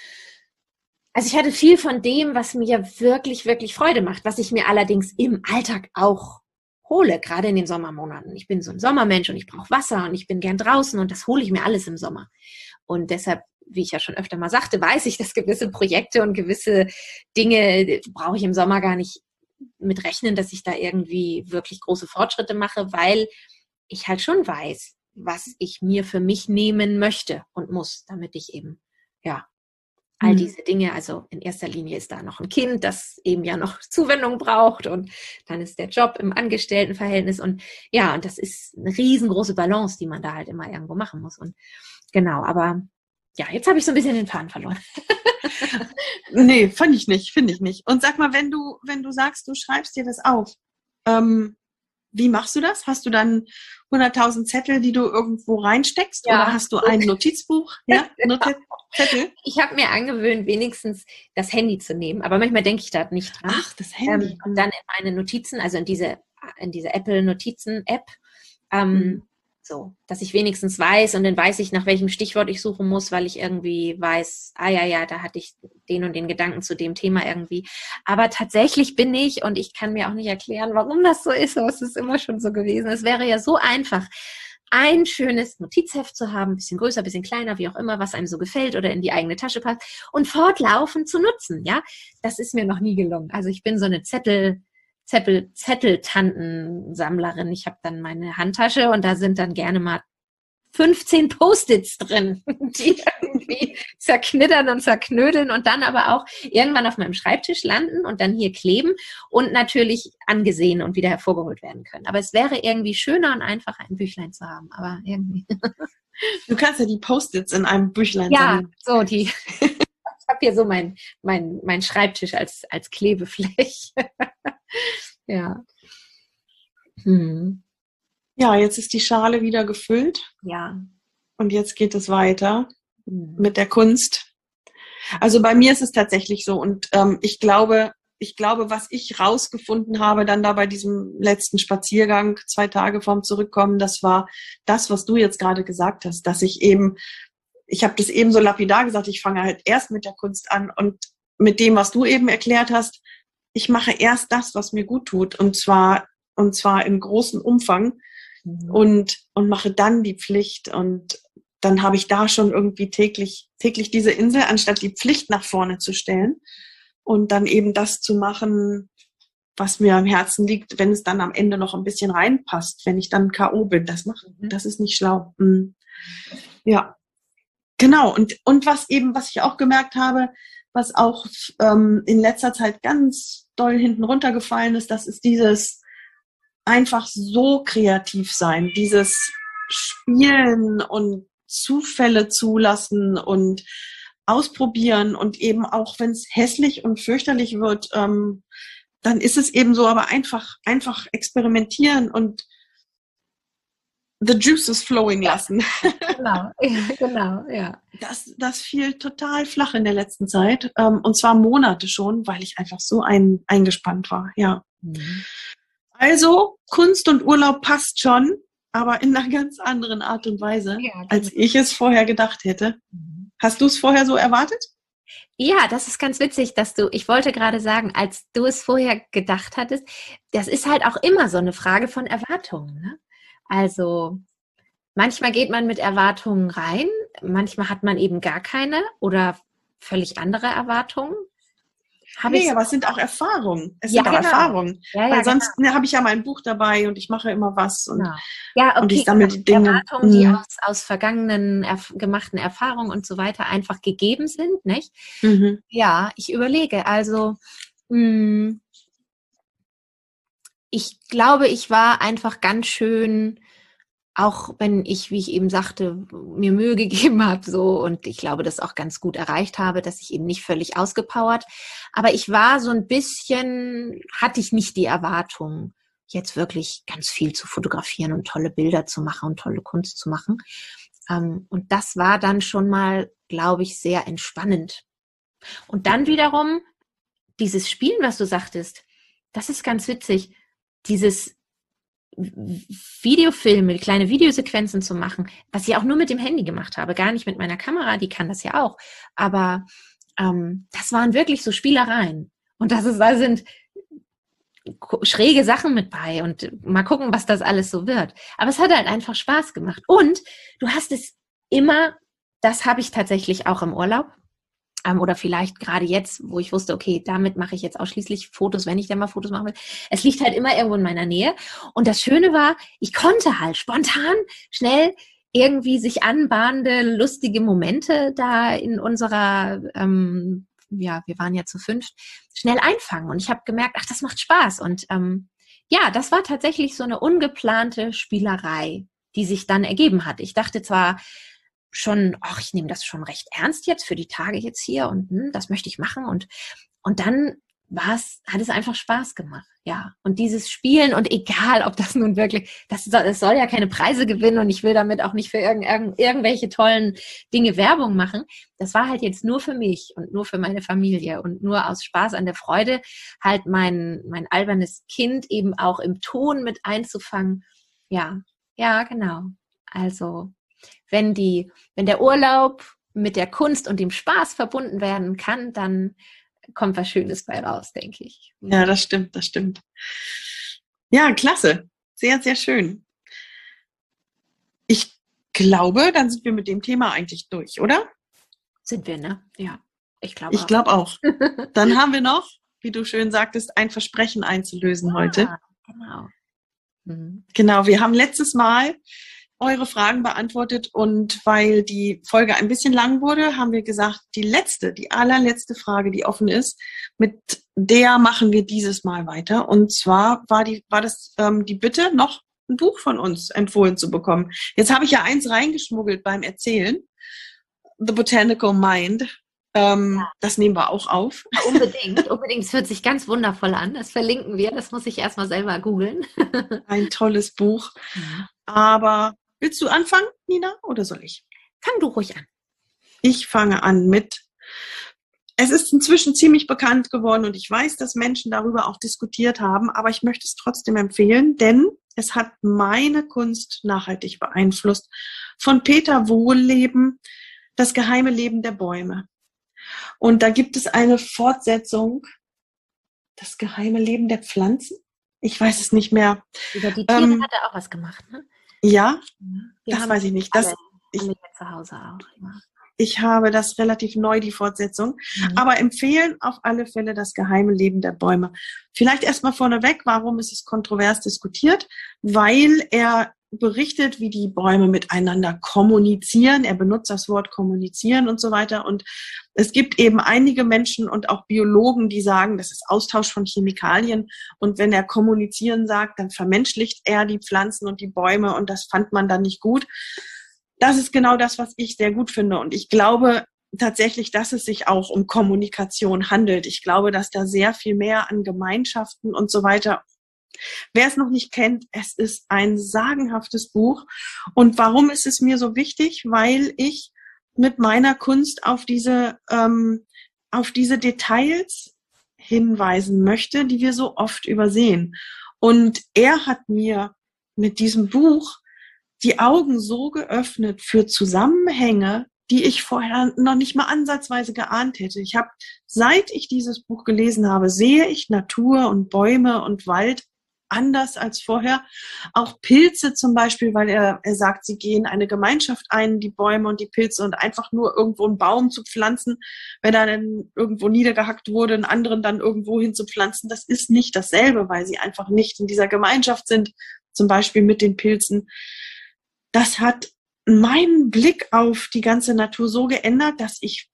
also ich hatte viel von dem, was mir wirklich, wirklich Freude macht, was ich mir allerdings im Alltag auch hole, gerade in den Sommermonaten. Ich bin so ein Sommermensch und ich brauche Wasser und ich bin gern draußen und das hole ich mir alles im Sommer. Und deshalb, wie ich ja schon öfter mal sagte, weiß ich, dass gewisse Projekte und gewisse Dinge brauche ich im Sommer gar nicht mit rechnen, dass ich da irgendwie wirklich große Fortschritte mache, weil ich halt schon weiß, was ich mir für mich nehmen möchte und muss, damit ich eben, ja, all diese Dinge, also in erster Linie ist da noch ein Kind, das eben ja noch Zuwendung braucht und dann ist der Job im Angestelltenverhältnis und ja, und das ist eine riesengroße Balance, die man da halt immer irgendwo machen muss und genau, aber ja, jetzt habe ich so ein bisschen den Faden verloren. Nee, finde ich nicht. Und sag mal, wenn du sagst, du schreibst dir das auf, wie machst du das? Hast du dann 100.000 Zettel, die du irgendwo reinsteckst? Ja. Oder hast du ein Notizbuch? Ja, Zettel? Ich habe mir angewöhnt, wenigstens das Handy zu nehmen, aber manchmal denke ich da nicht dran. Ach, das Handy. Und dann in meine Notizen, also in diese Apple Notizen-App, so, dass ich wenigstens weiß und dann weiß ich, nach welchem Stichwort ich suchen muss, weil ich irgendwie weiß, ja, da hatte ich den und den Gedanken zu dem Thema irgendwie. Aber tatsächlich bin ich, und ich kann mir auch nicht erklären, warum das so ist, aber es ist immer schon so gewesen. Es wäre ja so einfach, ein schönes Notizheft zu haben, ein bisschen größer, ein bisschen kleiner, wie auch immer, was einem so gefällt oder in die eigene Tasche passt und fortlaufend zu nutzen, ja. Das ist mir noch nie gelungen. Also ich bin so eine Zetteltantensammlerin. Ich habe dann meine Handtasche und da sind dann gerne mal 15 Post-its drin, die irgendwie zerknittern und zerknödeln und dann aber auch irgendwann auf meinem Schreibtisch landen und dann hier kleben und natürlich angesehen und wieder hervorgeholt werden können. Aber es wäre irgendwie schöner und einfacher, ein Büchlein zu haben, aber irgendwie. Du kannst ja die Post-its in einem Büchlein sammeln. Ja, so ich habe hier so mein Schreibtisch als Klebefläche. Ja. Ja, jetzt ist die Schale wieder gefüllt. Ja. Und jetzt geht es weiter mit der Kunst. Also bei mir ist es tatsächlich so. Und ich glaube, was ich rausgefunden habe, dann da bei diesem letzten Spaziergang, 2 Tage vorm Zurückkommen, das war das, was du jetzt gerade gesagt hast, dass ich habe das eben so lapidar gesagt, ich fange halt erst mit der Kunst an und mit dem, was du eben erklärt hast, ich mache erst das, was mir gut tut, und zwar im großen Umfang und mache dann die Pflicht, und dann habe ich da schon irgendwie täglich diese Insel, anstatt die Pflicht nach vorne zu stellen und dann eben das zu machen, was mir am Herzen liegt, wenn es dann am Ende noch ein bisschen reinpasst, wenn ich dann K.O. bin. Das ist nicht schlau. Ja, genau. Und was ich auch gemerkt habe, was auch in letzter Zeit ganz doll hinten runtergefallen ist, das ist dieses einfach so kreativ sein, dieses Spielen und Zufälle zulassen und ausprobieren und eben auch, wenn es hässlich und fürchterlich wird, dann ist es eben so, aber einfach experimentieren und the juices flowing lassen. Genau, ja. Das fiel total flach in der letzten Zeit, und zwar Monate schon, weil ich einfach so eingespannt war, ja. Also, Kunst und Urlaub passt schon, aber in einer ganz anderen Art und Weise, als ich es vorher gedacht hätte. Hast du es vorher so erwartet? Ja, das ist ganz witzig, ich wollte gerade sagen, als du es vorher gedacht hattest, das ist halt auch immer so eine Frage von Erwartungen, ne? Also, manchmal geht man mit Erwartungen rein, manchmal hat man eben gar keine oder völlig andere Erwartungen. Aber es sind auch Erfahrungen. Es sind auch Erfahrungen. Weil sonst habe ich ja mein Buch dabei und ich mache immer was. Und, und ich sammle die Dinge. Erwartungen, die aus vergangenen gemachten Erfahrungen und so weiter einfach gegeben sind, nicht? Ja, ich überlege. Also, ich glaube, ich war einfach ganz schön, auch wenn ich, wie ich eben sagte, mir Mühe gegeben habe, so, und ich glaube, das auch ganz gut erreicht habe, dass ich eben nicht völlig ausgepowert, aber ich war so ein bisschen, hatte ich nicht die Erwartung, jetzt wirklich ganz viel zu fotografieren und tolle Bilder zu machen und tolle Kunst zu machen. Und das war dann schon mal, glaube ich, sehr entspannend. Und dann wiederum dieses Spielen, was du sagtest, das ist ganz witzig, dieses Videofilme, kleine Videosequenzen zu machen, was ich auch nur mit dem Handy gemacht habe, gar nicht mit meiner Kamera, die kann das ja auch, aber das waren wirklich so Spielereien und da sind schräge Sachen mit bei und mal gucken, was das alles so wird. Aber es hat halt einfach Spaß gemacht und du hast es immer, das habe ich tatsächlich auch im Urlaub, oder vielleicht gerade jetzt, wo ich wusste, okay, damit mache ich jetzt ausschließlich Fotos, wenn ich dann mal Fotos machen will. Es liegt halt immer irgendwo in meiner Nähe. Und das Schöne war, ich konnte halt spontan, schnell irgendwie sich anbahnende, lustige Momente da in unserer, wir waren ja zu 5, schnell einfangen. Und ich habe gemerkt, ach, das macht Spaß. Und das war tatsächlich so eine ungeplante Spielerei, die sich dann ergeben hat. Ich dachte zwar, schon, ach, ich nehme das schon recht ernst jetzt für die Tage jetzt hier und das möchte ich machen und dann hat es einfach Spaß gemacht, ja. Und dieses Spielen und egal, ob das nun wirklich, es soll ja keine Preise gewinnen und ich will damit auch nicht für irgendwelche tollen Dinge Werbung machen. Das war halt jetzt nur für mich und nur für meine Familie und nur aus Spaß an der Freude, halt mein albernes Kind eben auch im Ton mit einzufangen. Ja, ja, genau. Also, wenn der Urlaub mit der Kunst und dem Spaß verbunden werden kann, dann kommt was Schönes bei raus, denke ich. Ja, das stimmt, das stimmt. Ja, klasse. Sehr, sehr schön. Ich glaube, dann sind wir mit dem Thema eigentlich durch, oder? Sind wir, ne? Ja, ich glaube auch. Ich glaube auch. Dann haben wir noch, wie du schön sagtest, ein Versprechen einzulösen heute. Genau. Genau, wir haben letztes Mal eure Fragen beantwortet und weil die Folge ein bisschen lang wurde, haben wir gesagt, die allerletzte Frage, die offen ist, mit der machen wir dieses Mal weiter. Und zwar war das die Bitte, noch ein Buch von uns empfohlen zu bekommen. Jetzt habe ich ja eins reingeschmuggelt beim Erzählen, The Botanical Mind. Das nehmen wir auch auf. Unbedingt, unbedingt. Es hört sich ganz wundervoll an. Das verlinken wir. Das muss ich erstmal selber googeln. Ein tolles Buch. Aber willst du anfangen, Nina, oder soll ich? Fang du ruhig an. Ich fange an mit, es ist inzwischen ziemlich bekannt geworden und ich weiß, dass Menschen darüber auch diskutiert haben, aber ich möchte es trotzdem empfehlen, denn es hat meine Kunst nachhaltig beeinflusst. Von Peter Wohlleben, Das geheime Leben der Bäume. Und da gibt es eine Fortsetzung, Das geheime Leben der Pflanzen. Ich weiß es nicht mehr. Über die Tiere hat er auch was gemacht, ne? Ja, Wir das weiß ich nicht. Alle zu Hause auch. Ja. Ich habe das relativ neu, die Fortsetzung. Aber empfehlen auf alle Fälle Das geheime Leben der Bäume. Vielleicht erstmal vorneweg, warum ist es kontrovers diskutiert? Weil er berichtet, wie die Bäume miteinander kommunizieren. Er benutzt das Wort kommunizieren und so weiter. Und es gibt eben einige Menschen und auch Biologen, die sagen, das ist Austausch von Chemikalien. Und wenn er kommunizieren sagt, dann vermenschlicht er die Pflanzen und die Bäume. Und das fand man dann nicht gut. Das ist genau das, was ich sehr gut finde. Und ich glaube tatsächlich, dass es sich auch um Kommunikation handelt. Ich glaube, dass da sehr viel mehr an Gemeinschaften und so weiter. Wer es noch nicht kennt, es ist ein sagenhaftes Buch. Und warum ist es mir so wichtig? Weil ich mit meiner Kunst auf diese Details hinweisen möchte, die wir so oft übersehen. Und er hat mir mit diesem Buch die Augen so geöffnet für Zusammenhänge, die ich vorher noch nicht mal ansatzweise geahnt hätte. Seit ich dieses Buch gelesen habe, sehe ich Natur und Bäume und Wald anders als vorher. Auch Pilze zum Beispiel, weil er sagt, sie gehen eine Gemeinschaft ein, die Bäume und die Pilze, und einfach nur irgendwo einen Baum zu pflanzen, wenn er dann irgendwo niedergehackt wurde, einen anderen dann irgendwo hin zu pflanzen, das ist nicht dasselbe, weil sie einfach nicht in dieser Gemeinschaft sind, zum Beispiel mit den Pilzen. Das hat meinen Blick auf die ganze Natur so geändert, dass ich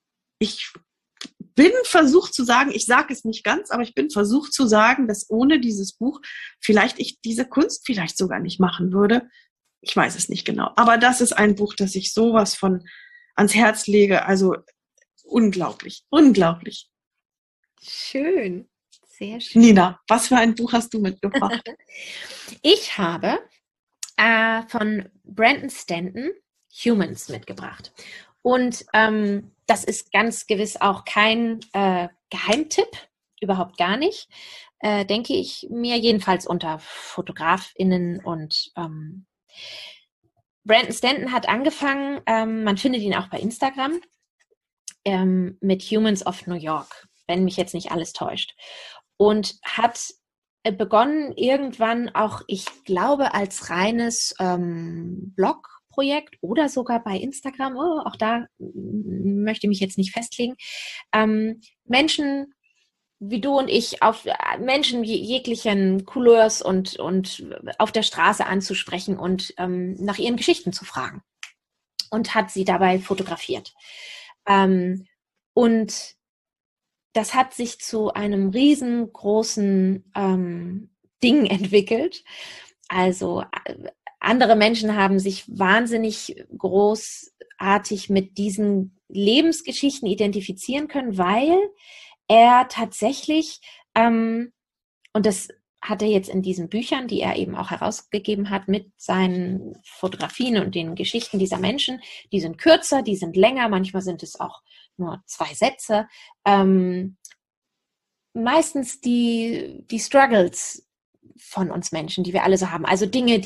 bin versucht zu sagen, ich sage es nicht ganz, aber ich bin versucht zu sagen, dass ohne dieses Buch vielleicht ich diese Kunst vielleicht sogar nicht machen würde. Ich weiß es nicht genau. Aber das ist ein Buch, das ich sowas von ans Herz lege. Also unglaublich, unglaublich. Schön, sehr schön. Nina, was für ein Buch hast du mitgebracht? Ich habe von Brandon Stanton Humans mitgebracht. Und das ist ganz gewiss auch kein Geheimtipp, überhaupt gar nicht, denke ich mir, jedenfalls unter FotografInnen. Und Brandon Stanton hat angefangen, man findet ihn auch bei Instagram, mit Humans of New York, wenn mich jetzt nicht alles täuscht. Und hat begonnen irgendwann auch, ich glaube, als reines Blogprojekt oder sogar bei Instagram, auch da möchte ich mich jetzt nicht festlegen, Menschen wie du und ich, auf Menschen jeglichen Couleurs und auf der Straße anzusprechen und nach ihren Geschichten zu fragen. Und hat sie dabei fotografiert. Und das hat sich zu einem riesengroßen Ding entwickelt. Also andere Menschen haben sich wahnsinnig großartig mit diesen Lebensgeschichten identifizieren können, weil er tatsächlich, und das hat er jetzt in diesen Büchern, die er eben auch herausgegeben hat, mit seinen Fotografien und den Geschichten dieser Menschen, die sind kürzer, die sind länger, manchmal sind es auch nur 2 Sätze, meistens die Struggles von uns Menschen, die wir alle so haben, also Dinge,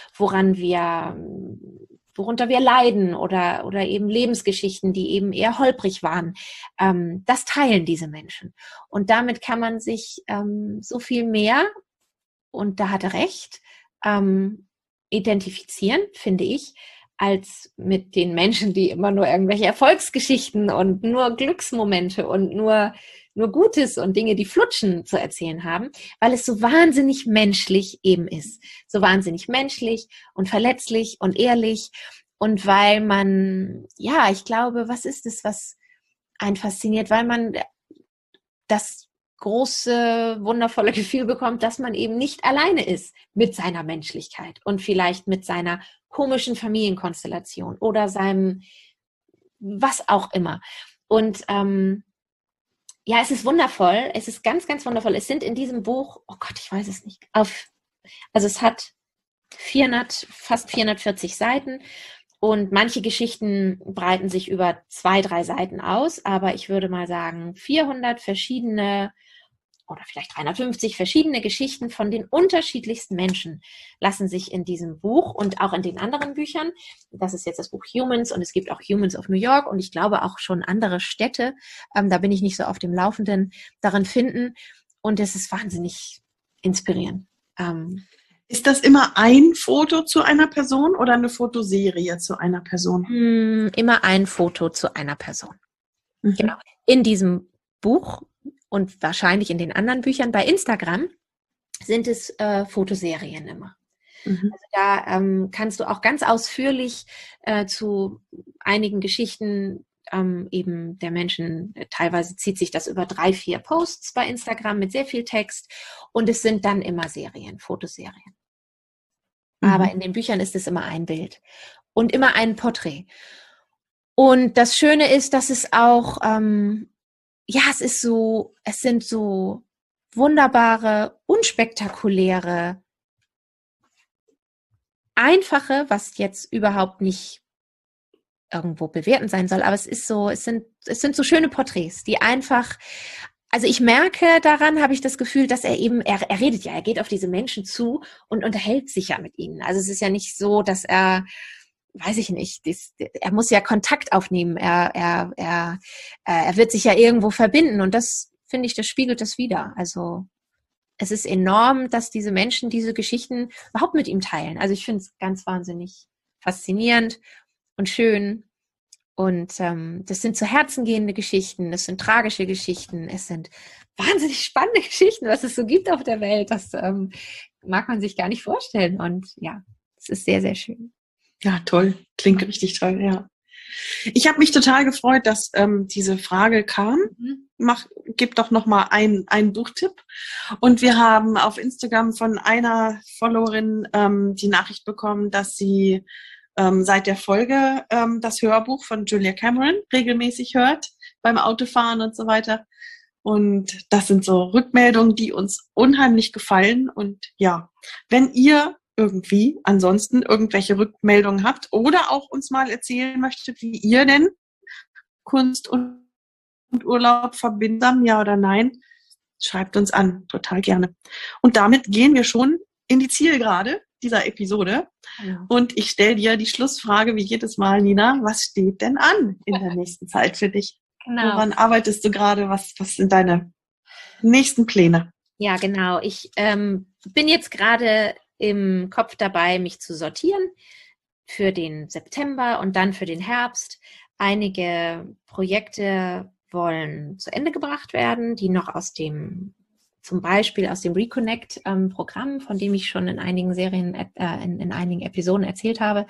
worunter wir leiden oder eben Lebensgeschichten, die eben eher holprig waren, das teilen diese Menschen. Und damit kann man sich so viel mehr, und da hat er recht, identifizieren, finde ich, als mit den Menschen, die immer nur irgendwelche Erfolgsgeschichten und nur Glücksmomente und nur Gutes und Dinge, die flutschen, zu erzählen haben, weil es so wahnsinnig menschlich eben ist. So wahnsinnig menschlich und verletzlich und ehrlich. Und weil man, ja, ich glaube, was ist es, was einen fasziniert? Weil man das große, wundervolle Gefühl bekommt, dass man eben nicht alleine ist mit seiner Menschlichkeit und vielleicht mit seiner komischen Familienkonstellation oder seinem was auch immer. Und ja, es ist wundervoll. Es ist ganz, ganz wundervoll. Es sind in diesem Buch, oh Gott, ich weiß es nicht, also es hat fast 440 Seiten und manche Geschichten breiten sich über 2, 3 Seiten aus, aber ich würde mal sagen, 400 verschiedene oder vielleicht 350 verschiedene Geschichten von den unterschiedlichsten Menschen lassen sich in diesem Buch und auch in den anderen Büchern, das ist jetzt das Buch Humans und es gibt auch Humans of New York und ich glaube auch schon andere Städte, da bin ich nicht so auf dem Laufenden, darin finden und es ist wahnsinnig inspirierend. Ist das immer ein Foto zu einer Person oder eine Fotoserie zu einer Person? Immer ein Foto zu einer Person. Mhm. Genau. In diesem Buch und wahrscheinlich in den anderen Büchern bei Instagram sind es Fotoserien immer. Mhm. Also da kannst du auch ganz ausführlich zu einigen Geschichten eben der Menschen, teilweise zieht sich das über 3, 4 Posts bei Instagram mit sehr viel Text und es sind dann immer Serien, Fotoserien. Mhm. Aber in den Büchern ist es immer ein Bild und immer ein Porträt. Und das Schöne ist, dass es auch ja, es sind so wunderbare, unspektakuläre, einfache, was jetzt überhaupt nicht irgendwo bewertend sein soll, aber es sind so schöne Porträts, die einfach, also ich merke daran, habe ich das Gefühl, dass er redet ja, er geht auf diese Menschen zu und unterhält sich ja mit ihnen. Also es ist ja nicht so, dass er, weiß ich nicht, er muss ja Kontakt aufnehmen, er wird sich ja irgendwo verbinden und das, finde ich, das spiegelt das wider. Also es ist enorm, dass diese Menschen diese Geschichten überhaupt mit ihm teilen. Also ich finde es ganz wahnsinnig faszinierend und schön und das sind zu Herzen gehende Geschichten, das sind tragische Geschichten, es sind wahnsinnig spannende Geschichten, was es so gibt auf der Welt, das mag man sich gar nicht vorstellen und ja, es ist sehr, sehr schön. Ja, toll. Klingt richtig toll, ja. Ich habe mich total gefreut, dass diese Frage kam. Gib doch noch mal einen Buchtipp. Und wir haben auf Instagram von einer Followerin die Nachricht bekommen, dass sie seit der Folge das Hörbuch von Julia Cameron regelmäßig hört, beim Autofahren und so weiter. Und das sind so Rückmeldungen, die uns unheimlich gefallen. Und ja, wenn ihr irgendwie ansonsten irgendwelche Rückmeldungen habt oder auch uns mal erzählen möchtet, wie ihr denn Kunst und Urlaub verbindet, ja oder nein, schreibt uns an, total gerne. Und damit gehen wir schon in die Zielgerade dieser Episode. Ja. Und ich stelle dir die Schlussfrage wie jedes Mal, Nina, was steht denn an in der nächsten Zeit für dich? Genau. Woran arbeitest du gerade? Was sind deine nächsten Pläne? Ja, genau. Ich bin jetzt gerade im Kopf dabei, mich zu sortieren für den September und dann für den Herbst. Einige Projekte wollen zu Ende gebracht werden, die noch zum Beispiel aus dem Reconnect-Programm, von dem ich schon in einigen Serien, in einigen Episoden erzählt habe.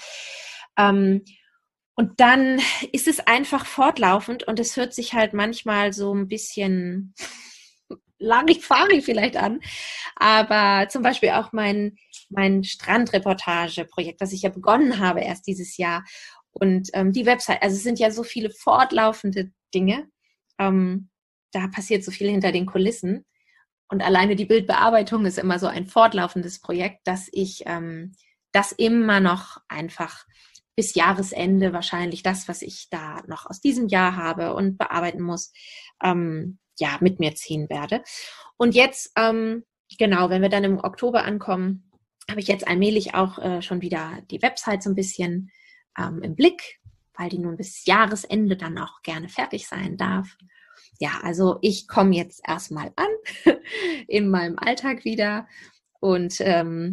Und dann ist es einfach fortlaufend und es hört sich halt manchmal so ein bisschen Larifari vielleicht an. Aber zum Beispiel auch mein Strandreportage-Projekt, das ich ja begonnen habe erst dieses Jahr. Und die Website, also es sind ja so viele fortlaufende Dinge. Da passiert so viel hinter den Kulissen. Und alleine die Bildbearbeitung ist immer so ein fortlaufendes Projekt, dass ich das immer noch einfach bis Jahresende wahrscheinlich das, was ich da noch aus diesem Jahr habe und bearbeiten muss, mit mir ziehen werde. Und jetzt, genau, wenn wir dann im Oktober ankommen, habe ich jetzt allmählich auch schon wieder die Website so ein bisschen im Blick, weil die nun bis Jahresende dann auch gerne fertig sein darf. Ja, also ich komme jetzt erstmal an in meinem Alltag wieder und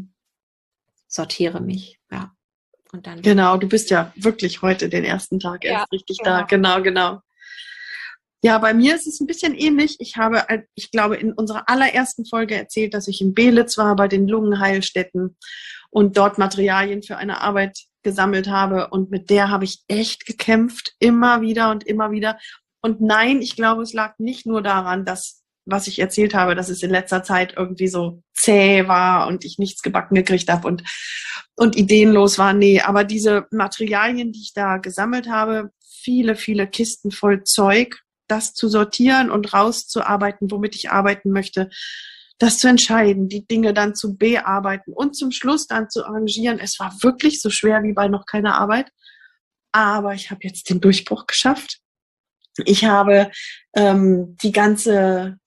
sortiere mich, ja. Und dann genau, du bist ja wirklich heute den ersten Tag erst richtig da. Genau. Ja, bei mir ist es ein bisschen ähnlich. Ich glaube, in unserer allerersten Folge erzählt, dass ich in Belitz war bei den Lungenheilstätten und dort Materialien für eine Arbeit gesammelt habe. Und mit der habe ich echt gekämpft, immer wieder und immer wieder. Und nein, ich glaube, es lag nicht nur daran, dass, was ich erzählt habe, dass es in letzter Zeit irgendwie so zäh war und ich nichts gebacken gekriegt habe und ideenlos war. Nee, aber diese Materialien, die ich da gesammelt habe, viele, viele Kisten voll Zeug, das zu sortieren und rauszuarbeiten, womit ich arbeiten möchte, das zu entscheiden, die Dinge dann zu bearbeiten und zum Schluss dann zu arrangieren. Es war wirklich so schwer wie bei noch keiner Arbeit, aber ich habe jetzt den Durchbruch geschafft. Ich habe die ganzen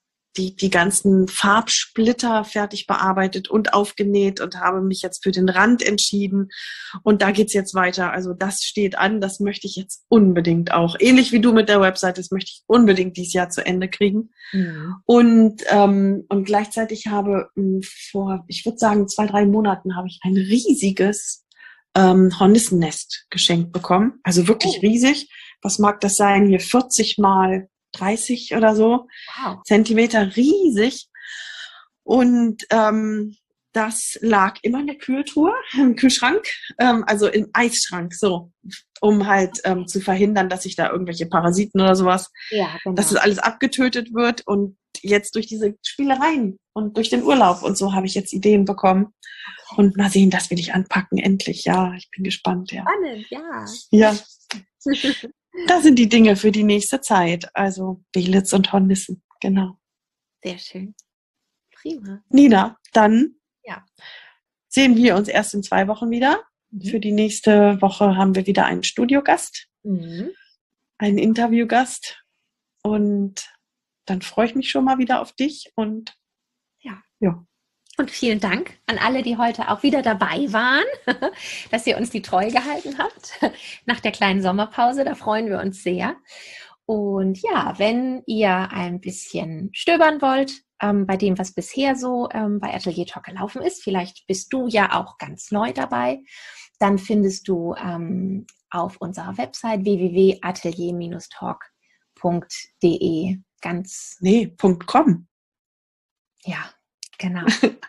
Farbsplitter fertig bearbeitet und aufgenäht und habe mich jetzt für den Rand entschieden. Und da geht's jetzt weiter. Also das steht an, das möchte ich jetzt unbedingt auch. Ähnlich wie du mit der Website, das möchte ich unbedingt dieses Jahr zu Ende kriegen. Mhm. Und gleichzeitig habe vor, ich würde sagen, 2-3 Monaten habe ich ein riesiges Hornissennest geschenkt bekommen. Also wirklich riesig. Was mag das sein? Hier 40 mal 30 oder so Zentimeter, riesig. Und das lag immer in der Kühltruhe, im Kühlschrank, also im Eisschrank, so, um halt zu verhindern, dass sich da irgendwelche Parasiten oder sowas, dass es alles abgetötet wird. Und jetzt durch diese Spielereien und durch den Urlaub und so habe ich jetzt Ideen bekommen. Und mal sehen, das will ich anpacken, endlich. Ja, ich bin gespannt. Ja. Spannend, ja. Ja. Das sind die Dinge für die nächste Zeit. Also Belitz und Hornissen, genau. Sehr schön. Prima. Nina, dann sehen wir uns erst in 2 Wochen wieder. Mhm. Für die nächste Woche haben wir wieder einen Studiogast, einen Interviewgast. Und dann freue ich mich schon mal wieder auf dich. Und ja. Und vielen Dank an alle, die heute auch wieder dabei waren, dass ihr uns die Treue gehalten habt nach der kleinen Sommerpause. Da freuen wir uns sehr. Und ja, wenn ihr ein bisschen stöbern wollt bei dem, was bisher so bei Atelier Talk gelaufen ist, vielleicht bist du ja auch ganz neu dabei, dann findest du auf unserer Website www.atelier-talk.de .com. Ja, genau.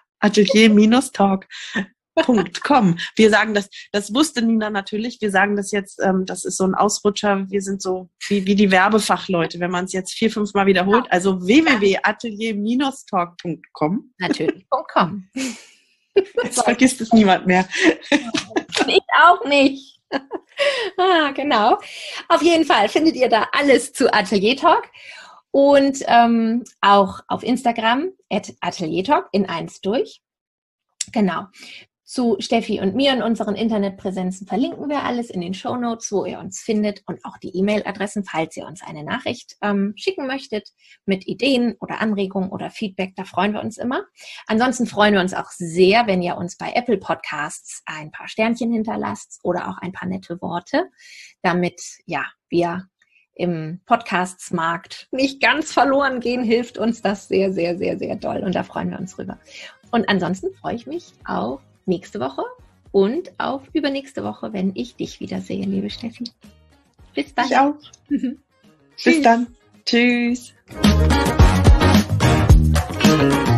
Atelier-talk.com. Wir sagen das wusste Nina natürlich, wir sagen das jetzt, das ist so ein Ausrutscher, wir sind so wie die Werbefachleute, wenn man es jetzt 4-5 Mal wiederholt, also www.atelier-talk.com. Natürlich, .com. Jetzt vergisst es niemand mehr. Ich auch nicht. Genau. Auf jeden Fall findet ihr da alles zu Atelier Talk. Und auch auf Instagram @ateliertalk in 1 durch. Genau. Zu Steffi und mir und unseren Internetpräsenzen verlinken wir alles in den Shownotes, wo ihr uns findet, und auch die E-Mail-Adressen, falls ihr uns eine Nachricht schicken möchtet mit Ideen oder Anregungen oder Feedback. Da freuen wir uns immer. Ansonsten freuen wir uns auch sehr, wenn ihr uns bei Apple Podcasts ein paar Sternchen hinterlasst oder auch ein paar nette Worte, damit wir im Podcasts-Markt nicht ganz verloren gehen, hilft uns das sehr, sehr, sehr, sehr doll. Und da freuen wir uns drüber. Und ansonsten freue ich mich auf nächste Woche und auf übernächste Woche, wenn ich dich wiedersehe, liebe Steffi. Bis dann. Ich auch. Bis dann. Tschüss.